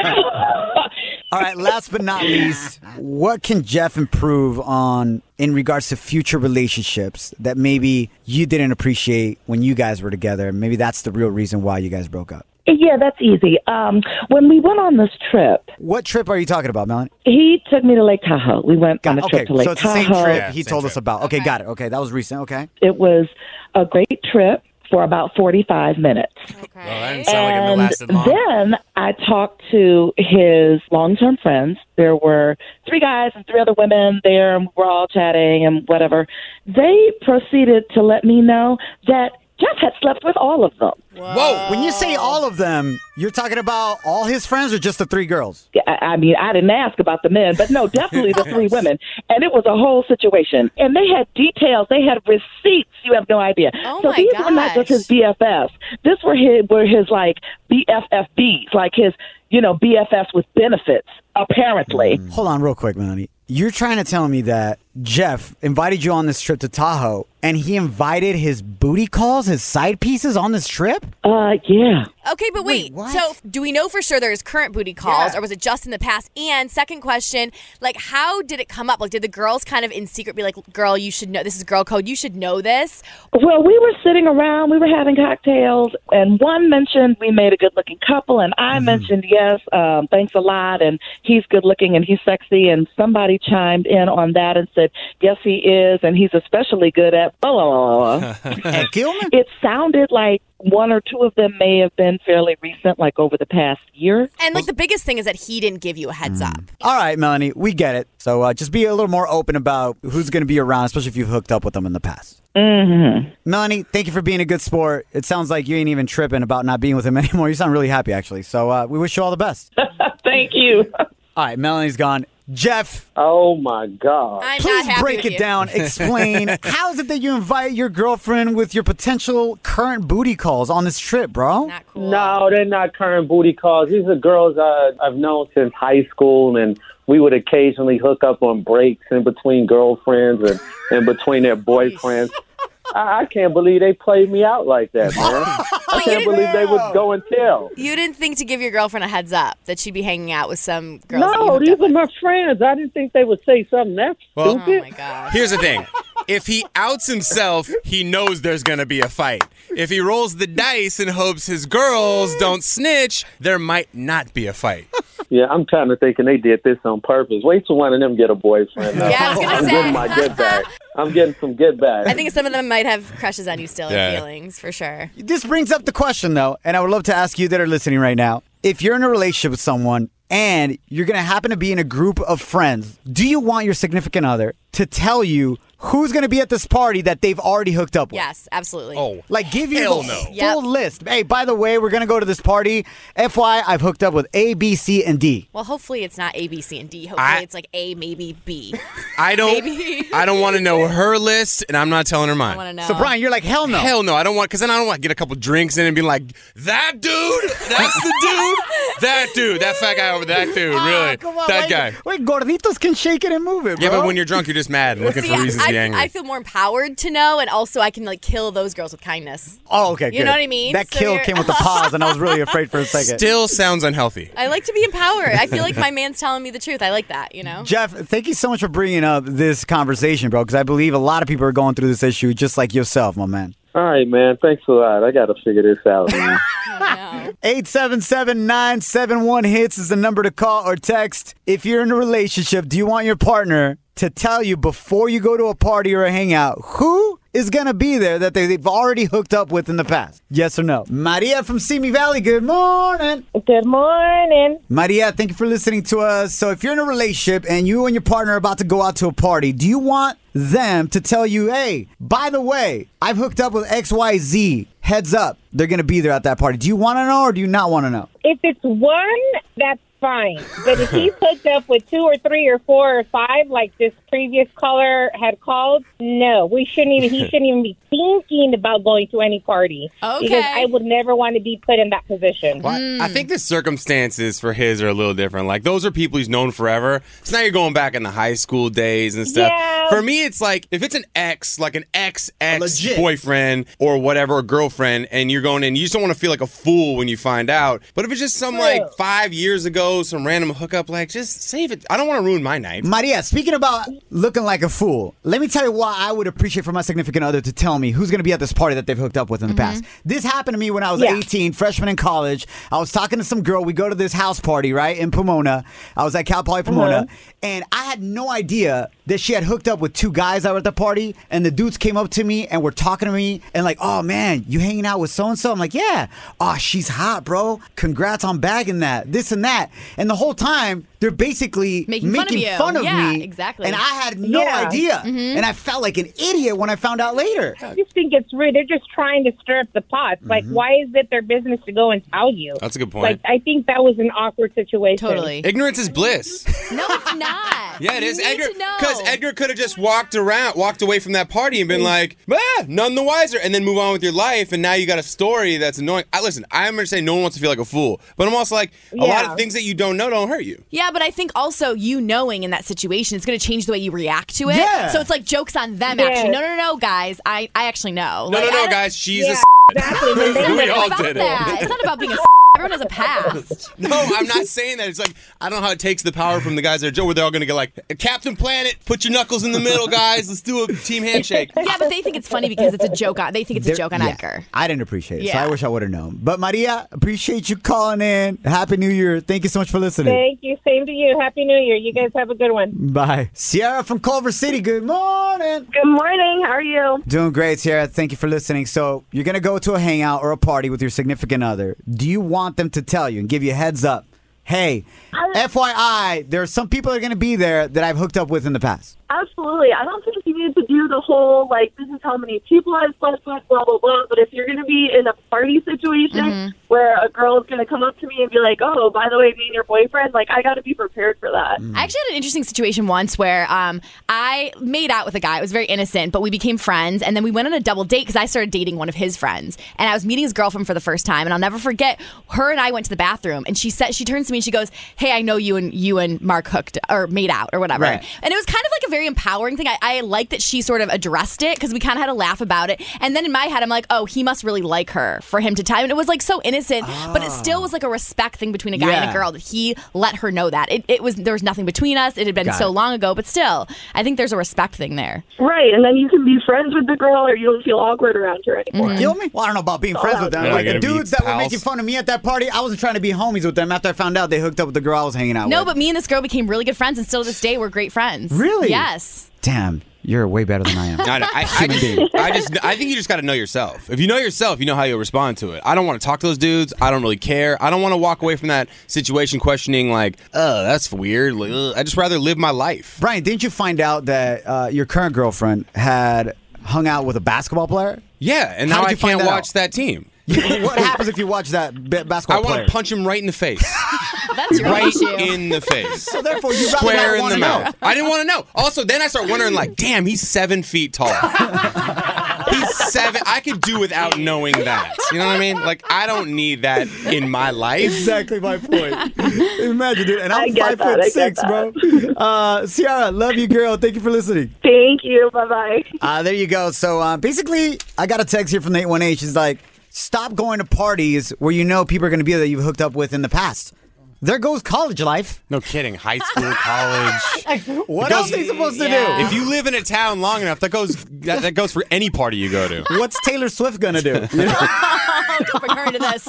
All right, last but not least, what can Jeff improve on in regards to future relationships that maybe you didn't appreciate when you guys were together? Maybe that's the real reason why you guys broke up. Yeah, that's easy. When we went on this trip, What trip are you talking about, Melanie? he took me to Lake Tahoe. We went on a trip to Lake so it's the Tahoe. same trip Yeah, he same told trip. us about. Okay, got it. Okay, that was recent. Okay. It was a great trip. for about 45 minutes. Well, that didn't sound like it lasted long. Then I talked to his long-term friends. There were 3 guys and 3 other women there, and we're all chatting and whatever. They proceeded to let me know that Jeff had slept with all of them. Whoa. When you say all of them, you're talking about all his friends or just the 3 girls? I mean, I didn't ask about the men, but no, definitely the 3 women. And it was a whole situation. And they had details. They had receipts. You have no idea. Oh, so my these were not just his BFFs. This were his like, BFFBs, like his, BFFs with benefits, apparently. Hold on real quick, Melanie. You're trying to tell me that Jeff invited you on this trip to Tahoe, and he invited his booty calls, his side pieces on this trip? Yeah. Okay, but wait. So do we know for sure there's current booty calls, or was it just in the past? And second question, like, how did it come up? Like, did the girls kind of in secret be like, girl, you should know, this is girl code, you should know this? Well, we were sitting around, we were having cocktails, and one mentioned we made a good-looking couple, and I mentioned, yes, thanks a lot, and he's good-looking and he's sexy, and somebody chimed in on that and said, yes, he is, and he's especially good at blah, blah, blah, blah. It sounded like 1 or 2 of them may have been fairly recent, like over the past year. And like the biggest thing is that he didn't give you a heads up. All right, Melanie, we get it. So just be a little more open about who's going to be around, especially if you've hooked up with them in the past. Mm-hmm. Melanie, thank you for being a good sport. It sounds like you ain't even tripping about not being with him anymore. You sound really happy, actually. So we wish you all the best. Thank you. All right, Melanie's gone. Jeff. Oh, my God. I'm please not happy break with it you. down. Explain. How is it that you invite your girlfriend with your potential current booty calls on this trip, bro? Not cool. No, they're not current booty calls. These are girls I've known since high school, and we would occasionally hook up on breaks in between girlfriends and in between their boyfriends. I can't believe they played me out like that, man. I can't believe they would go and tell. You didn't think to give your girlfriend a heads up that she'd be hanging out with some girls? that you No, hooked these up are with? my friends. I didn't think they would say something that Well, stupid. Oh my gosh. Here's the thing. If he outs himself, he knows there's going to be a fight. If he rolls the dice and hopes his girls don't snitch, there might not be a fight. Yeah, I'm kind of thinking they did this on purpose. Wait till one of them get a boyfriend. Yeah, I was gonna I'm say. getting my get back. I'm getting some get back. I think some of them might have crushes on you still, Yeah. or feelings, for sure. This brings up the question, though, and I would love to ask you that are listening right now. If you're in a relationship with someone and you're going to happen to be in a group of friends, do you want your significant other to tell you who's going to be at this party that they've already hooked up with? Yes, absolutely. Oh, Like, give you hell the no. full Yep. list. Hey, by the way, we're going to go to this party. FY, I've hooked up with A, B, C, and D. Well, hopefully it's not A, B, C, and D. Hopefully it's like A, maybe B. I don't Maybe. I don't want to know her list, and I'm not telling her I mine. want to know. So, Brian, you're like, hell no. Hell no, I don't want, because then I don't want to get a couple drinks in and be like, that dude? That's the dude? That dude, that fat guy over there, that dude, really. Come on, That guy. Wait, gorditos can shake it and move it, bro. Yeah, but when you're drunk, you're just mad and looking See, for reasons to be angry. I feel more empowered to know, and also I can like kill those girls with kindness. Oh, okay, good. You know what I mean? That So kill you're- came with the pause, and I was really afraid for a second. Still sounds unhealthy. I like to be empowered. I feel like my man's telling me the truth. I like that, you know? Jeff, thank you so much for bringing up this conversation, bro, because I believe a lot of people are going through this issue just like yourself, my man. All right, man. Thanks a lot. I got to figure this out, man. 877-971-HITS is the number to call or text. If you're in a relationship, do you want your partner to tell you before you go to a party or a hangout who is going to be there that they've already hooked up with in the past? Yes or no? Maria from Simi Valley, good morning. Good morning. Maria, thank you for listening to us. So if you're in a relationship and you and your partner are about to go out to a party, do you want them to tell you, hey, by the way, I've hooked up with XYZ. Heads up, they're going to be there at that party. Do you want to know or do you not want to know? If it's one, that's fine. But if he's hooked up with 2 or 3 or 4 or 5, like this previous caller had called, no, he shouldn't even be thinking about going to any party. Okay. Because I would never want to be put in that position. Well, I think the circumstances for his are a little different. Like, those are people he's known forever. So now you're going back in the high school days and stuff. Yeah. For me, it's like, if it's an ex, like an Legit. boyfriend or whatever, or girlfriend, and you're going in, you just don't want to feel like a fool when you find out. But if it's just some, like, 5 years ago, some random hookup, like, just save it. I don't want to ruin my night. Maria, speaking about looking like a fool, let me tell you why I would appreciate for my significant other to tell me who's going to be at this party that they've hooked up with in the past. This happened to me when I was 18, freshman in college. I was talking to some girl. We go to this house party, right, in Pomona. I was at Cal Poly Pomona, and I had no idea that she had hooked up with 2 guys that were at the party, and the dudes came up to me and were talking to me and like, oh man, you hanging out with so-and-so? I'm like, yeah. Oh, she's hot, bro. Congrats on bagging that, this and that. And the whole time, they're basically making fun of yeah, me. Exactly. And I had no idea. Mm-hmm. And I felt like an idiot when I found out later. I just think it's rude. They're just trying to stir up the pot. Like, why is it their business to go and tell you? That's a good point. Like, I think that was an awkward situation. Totally. Ignorance is bliss. No, it's not. Yeah, it is. You need Edgar, to know. because Edgar could have just walked away from that party and been like, none the wiser, and then move on with your life, and now you got a story that's annoying. Listen, I'm going to say no one wants to feel like a fool, but I'm also like, a lot of things that you don't know don't hurt you. Yeah, but I think also you knowing in that situation, it's going to change the way you react to it. Yeah. So it's like joke's on them, actually. No, guys. I actually know. No, guys. She's a exactly. We all did that. it. It's not about being a Everyone has a past. No, I'm not saying that. It's like, I don't know how it takes the power from the guys that are Joe, where they're all going to get like, Captain Planet, put your knuckles in the middle, guys. Let's do a team handshake. Yeah, but they think it's funny because it's a joke. They think it's a joke on Edgar. I didn't appreciate it, so Yeah. I wish I would have known. But Maria, appreciate you calling in. Happy New Year. Thank you so much for listening. Thank you. Same to you. Happy New Year. You guys have a good one. Bye. Sierra from Culver City, good morning. Good morning. How are you? Doing great, Sierra. Thank you for listening. So you're going to go to a hangout or a party with your significant other. Do you want them to tell you and give you a heads up? Hey, FYI, there are some people that are going to be there that I've hooked up with in the past. Absolutely. I don't think you need to do the whole, like, this is how many people I've slept with, blah, blah, blah. But if you're going to be in a party situation where a girl is going to come up to me and be like, oh, by the way, being your boyfriend, like, I got to be prepared for that. I actually had an interesting situation once where I made out with a guy. It was very innocent, but we became friends. And then we went on a double date because I started dating one of his friends. And I was meeting his girlfriend for the first time. And I'll never forget, her and I went to the bathroom. And she turns to me and she goes, hey, I know you and Mark hooked or made out or whatever. Right. And it was kind of like a very empowering thing. I like that she sort of addressed it because we kind of had a laugh about it. And then in my head, I'm like, oh, he must really like her for him to tell. And it was like so innocent, but it still was like a respect thing between a guy and a girl that he let her know that. There was nothing between us. It had been so long ago, but still, I think there's a respect thing there. Right, and then you can be friends with the girl or you don't feel awkward around her anymore. You know me? Well, I don't know about being friends with them. Yeah, Like the gonna be dudes that were pals. making fun of me at that party, I wasn't trying to be homies with them after I found out they hooked up with the girl I was hanging out with. No, but me and this girl became really good friends, and still to this day, we're great friends. Really? Yes. Damn, you're way better than I am. I think you just got to know yourself. If you know yourself, you know how you'll respond to it. I don't want to talk to those dudes. I don't really care. I don't want to walk away from that situation questioning like, oh, that's weird. Like, I just rather live my life. Brian, didn't you find out that your current girlfriend had hung out with a basketball player? Yeah, and How now did I you find can't that watch out? that team. What happens if you watch that basketball I player? want to punch him right in the face. That's your right issue. in the face. So therefore, you rather Square not in want the to know. mouth. I didn't want to know. Also, then I start wondering, like, damn, he's 7 feet tall. He's 7. I could do without knowing that. You know what I mean? Like, I don't need that in my life. Exactly my point. Imagine it. And I'm I get that, I get 5'6", bro. Ciara, love you, girl. Thank you for listening. Thank you. Bye-bye. There you go. So basically, I got a text here from the 818. She's like, stop going to parties where you know people are going to be there that you've hooked up with in the past. There goes college life. No kidding. High school, college. What else are you supposed to do? If you live in a town long enough, that goes for any party you go to. What's Taylor Swift going to do? Don't bring her into this.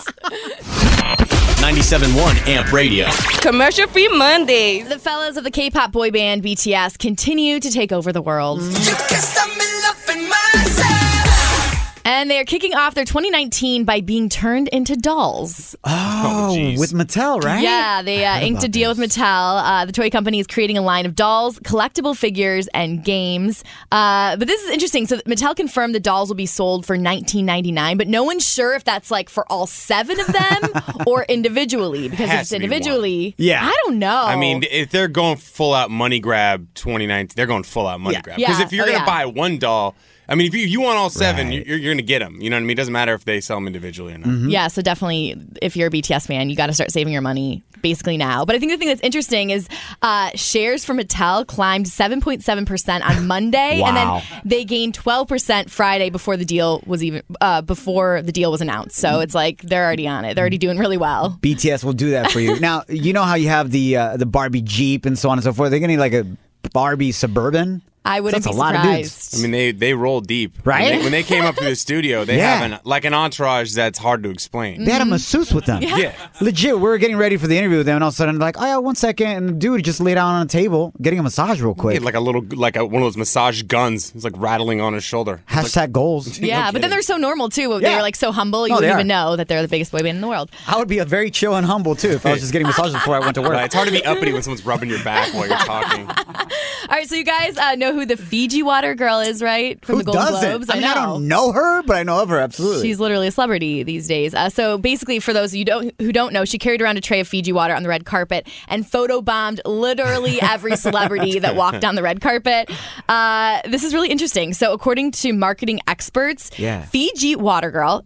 97.1 AMP Radio. Commercial free Mondays. The fellas of the K-pop boy band BTS continue to take over the world. And they're kicking off their 2019 by being turned into dolls. Oh, with Mattel, right? Yeah, they inked a deal with Mattel. The toy company is creating a line of dolls, collectible figures, and games. But this is interesting. So Mattel confirmed the dolls will be sold for $19.99, but no one's sure if that's like for all 7 of them or individually. Because if it's individually, I don't know. I mean, if they're going full out money grab 2019, they're going full out money grab. Because if you're going to buy one doll, I mean, if you want all 7, you're going to get them. You know what I mean? It doesn't matter if they sell them individually or not. Yeah, so definitely, if you're a BTS fan, you got to start saving your money basically now. But I think the thing that's interesting is shares for Mattel climbed 7.7% on Monday, and then they gained 12% Friday before the deal was announced. So it's like they're already on it. They're already doing really well. BTS will do that for you. Now, you know how you have the Barbie Jeep and so on and so forth. They're going to need like a Barbie Suburban. I wouldn't That's be a lot of dudes. surprised. I mean, they roll deep. Right? When they came up to the studio, they Yeah. have an entourage that's hard to explain. They had a masseuse with them. Yeah. Legit, we were getting ready for the interview with them, and all of a sudden, like, oh yeah, 1 second, and the dude just laid down on a table, getting a massage real He quick. had like one of those massage guns. It's like rattling on his shoulder. Hashtag goals. Yeah, but then they're so normal too. They Yeah. were like so humble. You Oh, they wouldn't are. even know that they're the biggest boy band in the world. I would be a very chill and humble too if I was just getting massages before I went to work. Right, it's hard to be uppity when someone's rubbing your back while you're talking. All right, so you guys know who the Fiji water girl is, right? From Who the Golden doesn't? Globes. I mean, I don't know her, but I know of her absolutely. She's literally a celebrity these days. So basically, for those of you who don't know, she carried around a tray of Fiji water on the red carpet and photobombed literally every celebrity that walked down the red carpet. This is really interesting. So according to marketing experts, Fiji water girl,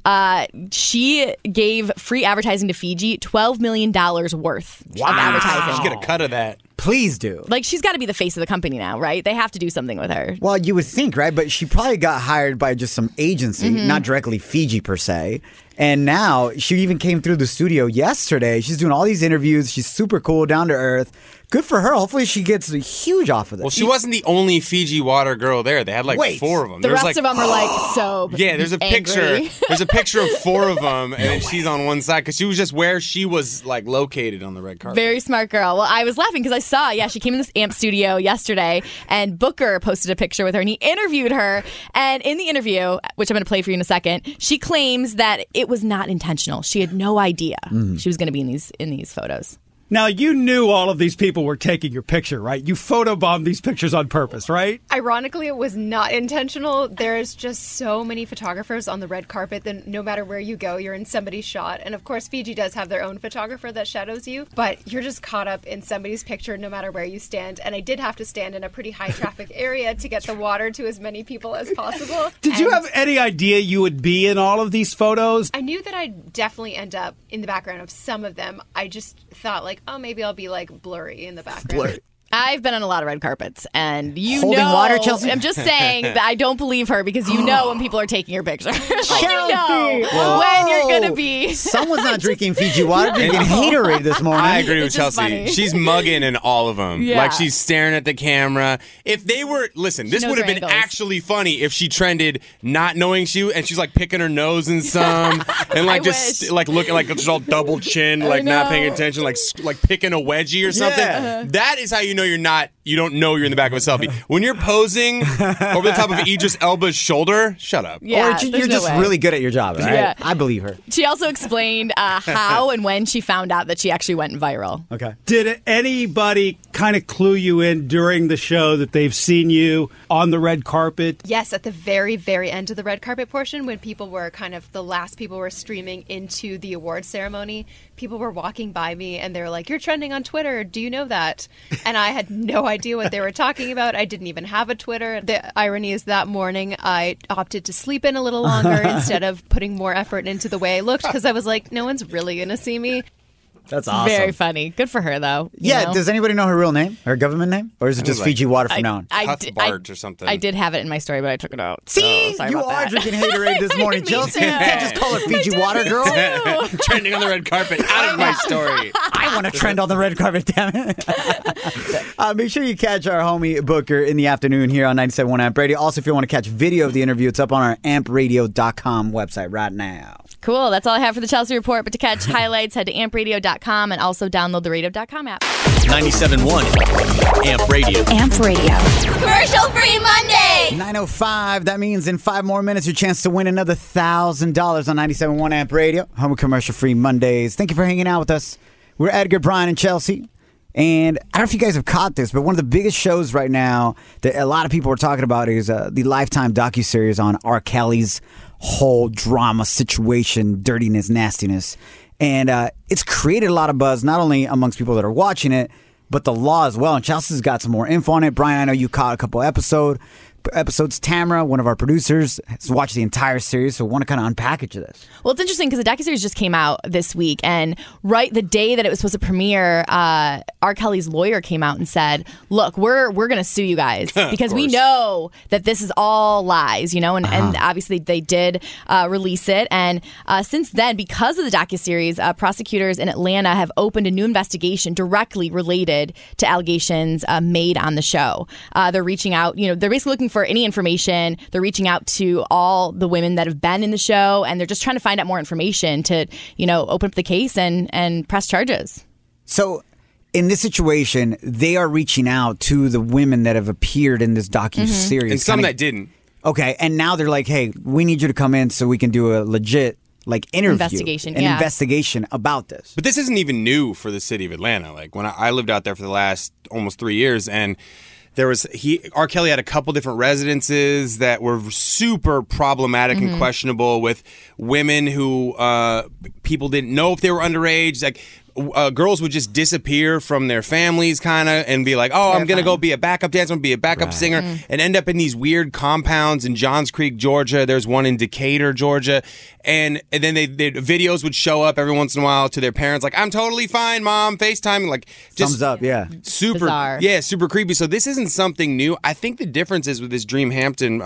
she gave free advertising to Fiji, $12 million worth of advertising. She's get a cut of that. Please do. Like, she's got to be the face of the company now, right? They have to do something with her. Well, you would think, right? But she probably got hired by just some agency, not directly Fiji per se. And now she even came through the studio yesterday. She's doing all these interviews. She's super cool, down to earth. Good for her. Hopefully she gets huge off of this. Well, she wasn't the only Fiji water girl there. They had like Wait. 4 of them. The rest of them are like so Yeah, there's a picture. angry. There's a picture of 4 of them, and then she's on one side because she was just where she was like located on the red carpet. Very smart girl. Well, I was laughing because I saw, she came in this AMP studio yesterday, and Booker posted a picture with her, and he interviewed her. And in the interview, which I'm going to play for you in a second, she claims that it was not intentional. She had no idea she was going to be in these photos. Now, you knew all of these people were taking your picture, right? You photobombed these pictures on purpose, right? Ironically, it was not intentional. There's just so many photographers on the red carpet that no matter where you go, you're in somebody's shot. And of course, Fiji does have their own photographer that shadows you, but you're just caught up in somebody's picture no matter where you stand. And I did have to stand in a pretty high traffic area to get the water to as many people as possible. Did you have any idea you would be in all of these photos? I knew that I'd definitely end up in the background of some of them. I just thought oh, maybe I'll be like blurry in the background. I've been on a lot of red carpets, and Holding water, Chelsea? I'm just saying that I don't believe her because you know when people are taking your picture. You know when you're going to be. Someone's not drinking Fiji water, drinking Haterade this morning. I agree with It's just Chelsea. funny. She's mugging in all of them. Yeah. Like she's staring at the camera. If they were, listen, this knows would have her been angles. actually funny if she trended not knowing and she's like picking her nose in some and like I just wish. like looking like just all double chin, like not paying attention, like picking a wedgie or something. Yeah. That is how you know you don't know you're in the back of a selfie. When you're posing over the top of Idris Elba's shoulder, shut up. Yeah, or there's you're no just way. really good at your job, right? Yeah. I believe her. She also explained how and when she found out that she actually went viral. Okay. Did anybody kind of clue you in during the show that they've seen you on the red carpet? Yes, at the very, very end of the red carpet portion, when people were kind of the last people were streaming into the awards ceremony, people were walking by me and they were like, "You're trending on Twitter. Do you know that?" And I had no idea what they were talking about. I didn't even have a Twitter. The irony is that morning I opted to sleep in a little longer instead of putting more effort into the way I looked because I was like, no one's really going to see me. That's awesome. Very funny. Good for her, though. you Yeah, know? does anybody know her real name? Her government name? Or is it just like Fiji water from now on? Cuthbert or something. I did have it in my story, but I took it out. See? So, sorry You about are that. drinking Haterade this morning, Chelsea. You can't just call her Fiji water girl. Trending on the red carpet. Out of my story. I want to trend on the red carpet, damn it. Make sure you catch our homie Booker in the afternoon here on 97.1 Amp Radio. Also, if you want to catch video of the interview, it's up on our ampradio.com website right now. Cool. That's all I have for the Chelsea Report. But to catch highlights, head to ampradio.com and also download the radio.com app. 97.1 Amp Radio. Amp Radio. Commercial-free Monday. 9:05. That means in 5 more minutes, your chance to win another $1,000 on 97.1 Amp Radio. Home of commercial-free Mondays. Thank you for hanging out with us. We're Edgar, Brian, and Chelsea. And I don't know if you guys have caught this, but one of the biggest shows right now that a lot of people are talking about is the Lifetime docuseries on R. Kelly's whole drama situation, dirtiness, nastiness. And it's created a lot of buzz, not only amongst people that are watching it, but the law as well. And Chelsea's got some more info on it. Brian, I know you caught a couple episodes. episodes. Tamara, one of our producers, has watched the entire series, so want to kind of unpackage this. Well, it's interesting because the docuseries just came out this week, and right the day that it was supposed to premiere, R. Kelly's lawyer came out and said, look, we're going to sue you guys because we know that this is all lies, and obviously they did release it. And since then, because of the docuseries, prosecutors in Atlanta have opened a new investigation directly related to allegations made on the show. They're reaching out, they're basically looking for any information. They're reaching out to all the women that have been in the show, and they're just trying to find out more information to, open up the case and press charges. So in this situation, they are reaching out to the women that have appeared in this docuseries. And some that didn't. Okay, and now they're like, hey, we need you to come in so we can do a legit interview. Investigation about this. But this isn't even new for the city of Atlanta. Like when I lived out there for the last almost 3 years, and R. Kelly had a couple different residences that were super problematic and questionable with women who people didn't know if they were underage. Like girls would just disappear from their families kind of and be like, oh, I'm going to go be a backup dancer, I'm going to be a backup singer, and end up in these weird compounds in Johns Creek, Georgia. There's one in Decatur, Georgia. And then they videos would show up every once in a while to their parents like, I'm totally fine, Mom, FaceTime. Like, just thumbs up, yeah. Super, bizarre. Yeah, super creepy. So this isn't something new. I think the difference is with this Dream Hampton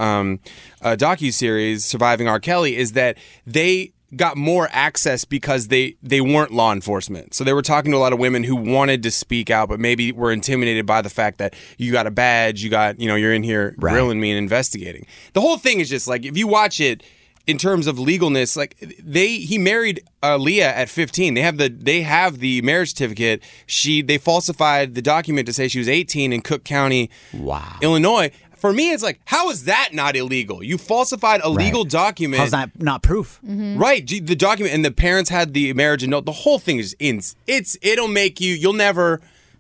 docuseries, Surviving R. Kelly, is that they got more access because they weren't law enforcement. So they were talking to a lot of women who wanted to speak out, but maybe were intimidated by the fact that you got a badge, you're in here grilling me and investigating. The whole thing is just like, if you watch it in terms of legalness, like he married Leah at 15. They have the marriage certificate. They falsified the document to say she was 18 in Cook County, Illinois. For me, it's like, how is that not illegal? You falsified a legal document. How's that not proof? Right. The document, and the parents had the marriage and the whole thing is it'll make you'll never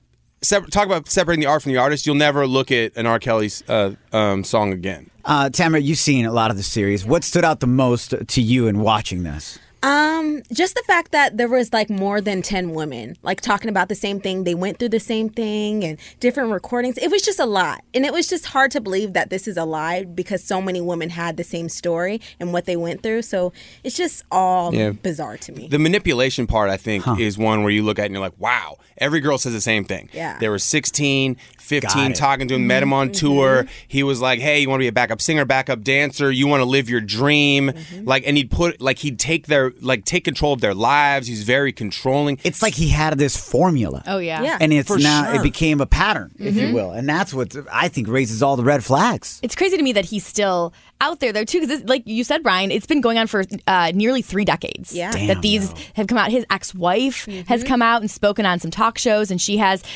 talk about separating the art from the artist. You'll never look at an R. Kelly's song again. Tamara, you've seen a lot of the series. What stood out the most to you in watching this? Just the fact that there was more than 10 women talking about the same thing. They went through the same thing and different recordings. It was just a lot. And it was just hard to believe that this is a lie because so many women had the same story and what they went through. So it's just all bizarre to me. The manipulation part, I think, is one where you look at it and you're like, wow, every girl says the same thing. Yeah. They were 16, 15, talking to him, met him on tour. He was like, hey, you want to be a backup singer, backup dancer? You want to live your dream? And he'd take control of their lives. He's very controlling. It's like he had this formula. Oh, yeah. And it became a pattern, if you will. And that's what I think raises all the red flags. It's crazy to me that he's still out there, though, too, because like you said, Brian, it's been going on for nearly 3 decades. Yeah. That these have come out. His ex-wife has come out and spoken on some talk shows, and she has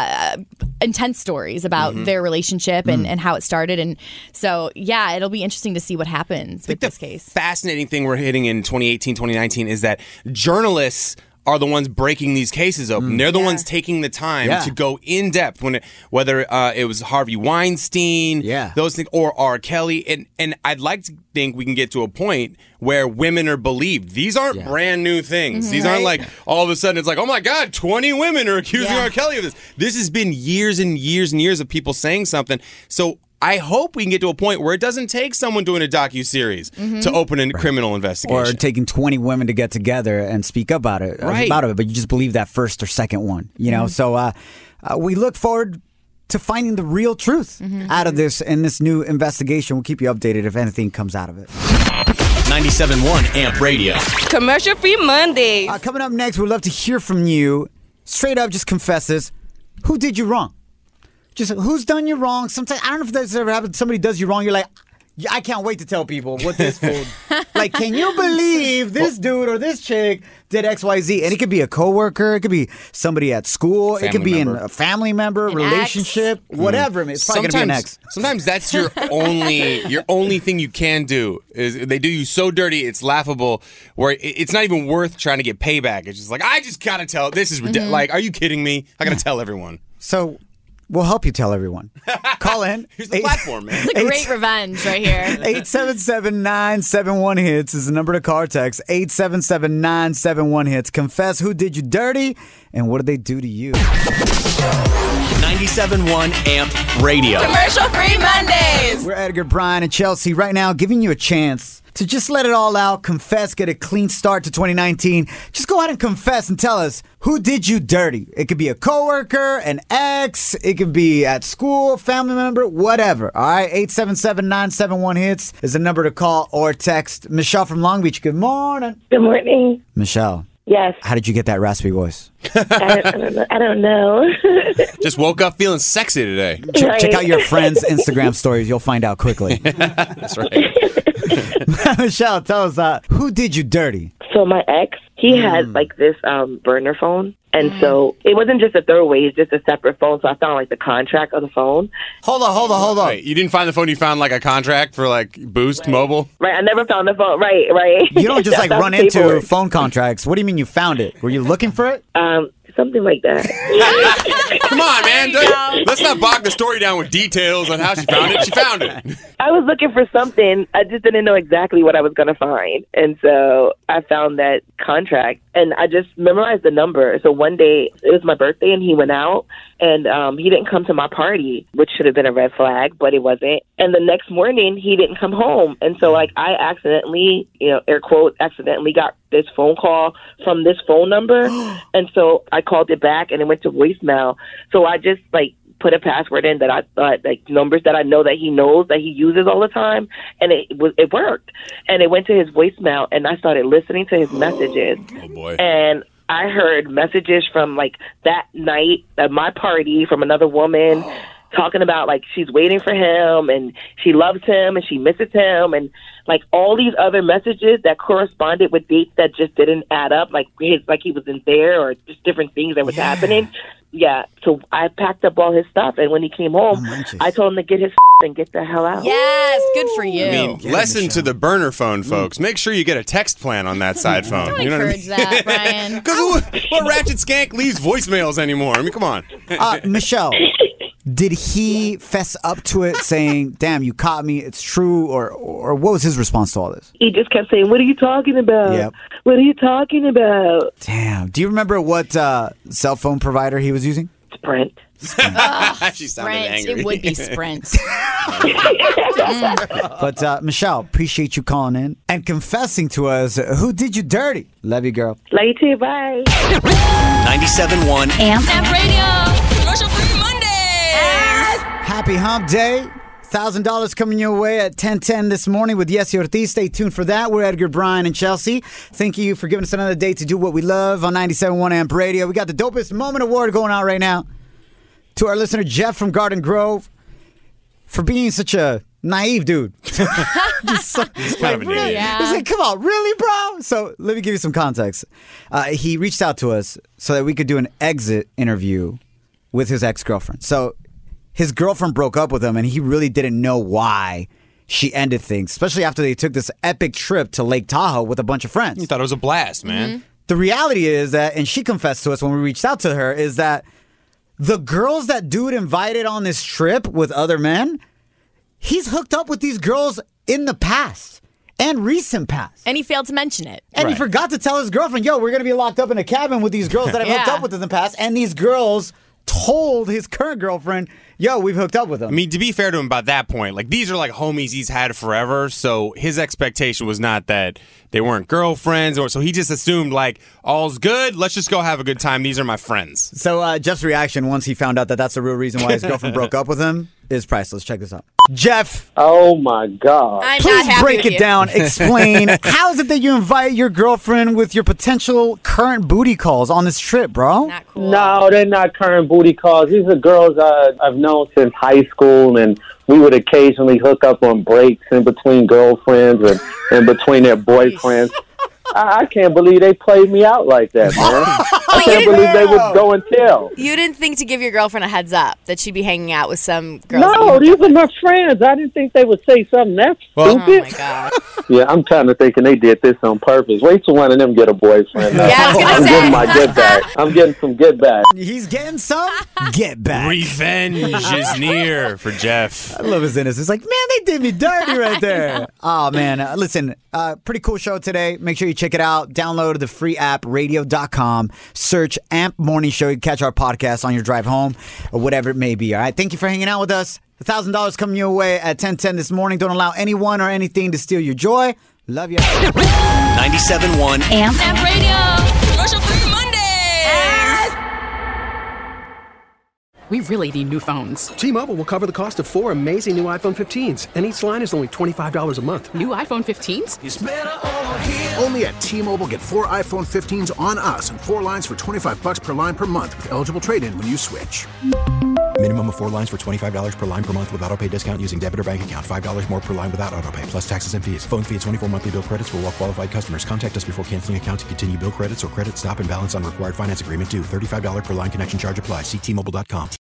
intense stories about their relationship and how it started. And so, yeah, it'll be interesting to see what happens with this case. Fascinating thing we're hitting in 2018, 2019 is that journalists are the ones breaking these cases open. They're the ones taking the time to go in depth whether it was Harvey Weinstein, those things, or R. Kelly. And I'd like to think we can get to a point where women are believed. These aren't brand new things. These aren't like all of a sudden it's like, oh my God, 20 women are accusing R. Kelly of this. This has been years and years and years of people saying something. So I hope we can get to a point where it doesn't take someone doing a docuseries to open a criminal investigation. Or taking 20 women to get together and speak about it, but you just believe that first or second one, So we look forward to finding the real truth out of this in this new investigation. We'll keep you updated if anything comes out of it. 97.1 AMP Radio. Commercial-free Mondays. Coming up next, we'd love to hear from you. Straight up, just confess this. Who did you wrong? Just who's done you wrong? Sometimes, I don't know if that's ever happened. Somebody does you wrong. You're like, I can't wait to tell people what this fool. Like, can you believe this dude or this chick did X, Y, Z? And it could be a coworker. It could be somebody at school. It could be a family member, relationship, whatever. It's probably going to be an ex. Sometimes that's your only thing you can do is they do you so dirty it's laughable. Where it's not even worth trying to get payback. It's just like I just gotta tell. This is ridiculous. Like, are you kidding me? I gotta tell everyone. So. We'll help you tell everyone. Call in. Here's the platform, man. It's a great revenge right here. 877-971-HITS is the number to call or text. 877-971-HITS. Confess who did you dirty and what did they do to you? 97.1 AMP Radio. Commercial-free Mondays. We're Edgar, Brian, and Chelsea right now giving you a chance to just let it all out, confess, get a clean start to 2019. Just go ahead and confess and tell us who did you dirty. It could be a coworker, an ex, it could be at school, family member, whatever. All right, 877-971-HITS is the number to call or text. Michelle from Long Beach, good morning. Good morning. Michelle. Yes. How did you get that raspy voice? I don't know. Just woke up feeling sexy today. Check out your friends' Instagram stories. You'll find out quickly. That's right. Michelle, tell us, who did you dirty? So my ex, he had like this burner phone. And so it wasn't just a throwaway, it's just a separate phone. So I found like the contract of the phone. Hold on. Wait, you didn't find the phone, you found like a contract for like Boost Mobile? Right, I never found the phone. Right. You don't just like That's run into paperwork. phone contracts. What do you mean you found it? Were you looking for it? Something like that. Come on, man. Let's not bog the story down with details on how she found it. She found it. I was looking for something. I just didn't know exactly what I was going to find. And so I found that contract and I just memorized the number. So one day, it was my birthday and he went out and he didn't come to my party, which should have been a red flag, but it wasn't. And the next morning, he didn't come home. And so like I accidentally, air quote, accidentally got this phone call from this phone number. And so I called it back and it went to voicemail. So I just like put a password in that I thought like numbers that I know that he knows that he uses all the time. And it worked. And it went to his voicemail and I started listening to his messages. Oh boy. And I heard messages from like that night at my party from another woman talking about like she's waiting for him and she loves him and she misses him and like all these other messages that corresponded with dates that just didn't add up, like he wasn't there or just different things that was happening. Yeah, so I packed up all his stuff and when he came home, I told him to get his and get the hell out. Yes, good for you. I mean, lesson to the burner phone, folks. Make sure you get a text plan on that side phone. Don't You know what I encourage mean? that, Brian. Because what ratchet skank leaves voicemails anymore? I mean, come on. Michelle, did he fess up to it saying, damn, you caught me, it's true, or what was his response to all this? He just kept saying, what are you talking about? Yep. What are you talking about? Damn. Do you remember what cell phone provider he was using? Sprint. She sounded Sprint. angry. It would be Sprint. But Michelle, appreciate you calling in and confessing to us. Who did you dirty? Love you, girl. Love you too. Bye. 97.1 Amp Radio. Commercial-free Mondays. Happy Hump Day. $1,000 coming your way at 10:10 this morning with Yesy Ortiz. Stay tuned for that. We're Edgar, Brian, and Chelsea. Thank you for giving us another day to do what we love on 97.1 Amp Radio. We got the Dopest Moment Award going on right now. To our listener, Jeff from Garden Grove, for being such a naive dude. He's kind of an idiot. He's like, come on, really, bro? So let me give you some context. He reached out to us so that we could do an exit interview with his ex-girlfriend. So his girlfriend broke up with him, and he really didn't know why she ended things, especially after they took this epic trip to Lake Tahoe with a bunch of friends. You thought it was a blast, man. Mm-hmm. The reality is that, and she confessed to us when we reached out to her, is that the girls that dude invited on this trip with other men, he's hooked up with these girls in the past and recent past. And he failed to mention it. And he forgot to tell his girlfriend, yo, we're going to be locked up in a cabin with these girls that I've hooked up with in the past. And these girls told his current girlfriend, yo, we've hooked up with them. I mean, to be fair to him about that point, like these are like homies he's had forever. So his expectation was not that they weren't girlfriends, or so he just assumed like all's good. Let's just go have a good time. These are my friends. So Jeff's reaction once he found out that that's the real reason why his girlfriend broke up with him is priceless. Check this out. Jeff. Oh my God. Please break it down. Explain. How is it that you invite your girlfriend with your potential current booty calls on this trip, bro? Not cool. No, they're not current booty calls. These are girls I've known since high school, and we would occasionally hook up on breaks in between girlfriends and in between their boyfriends. I can't believe they played me out like that, man. I can't believe they would go and tell. You didn't think to give your girlfriend a heads up that she'd be hanging out with some girls? No, these are my friends. I didn't think they would say something that stupid. Oh, my God. Yeah, I'm kind of thinking they did this on purpose. Wait till one of them get a boyfriend. Yeah, I was gonna I'm say. getting my get back. I'm getting some get back. He's getting some get back. Revenge is near for Jeff. I love his innocence. Like, man, they did me dirty right there. Oh, man. Listen, pretty cool show today. Make sure you check it out. Download the free app, radio.com. Search AMP Morning Show. You can catch our podcast on your drive home or whatever it may be. All right. Thank you for hanging out with us. $1,000 coming your way at 10:10 this morning. Don't allow anyone or anything to steal your joy. Love you. 97.1 Amp Radio. Commercial-free Mondays. We really need new phones. T-Mobile will cover the cost of 4 amazing new iPhone 15s, and each line is only $25 a month. New iPhone 15s? It's better over here. Only at T-Mobile, get 4 iPhone 15s on us and 4 lines for $25 per line per month with eligible trade-in when you switch. Minimum of 4 lines for $25 per line per month with autopay discount using debit or bank account. $5 more per line without autopay, plus taxes and fees. Phone fee at 24 monthly bill credits for well-qualified customers. Contact us before canceling account to continue bill credits or credit stop and balance on required finance agreement due. $35 per line connection charge applies. See T-Mobile.com.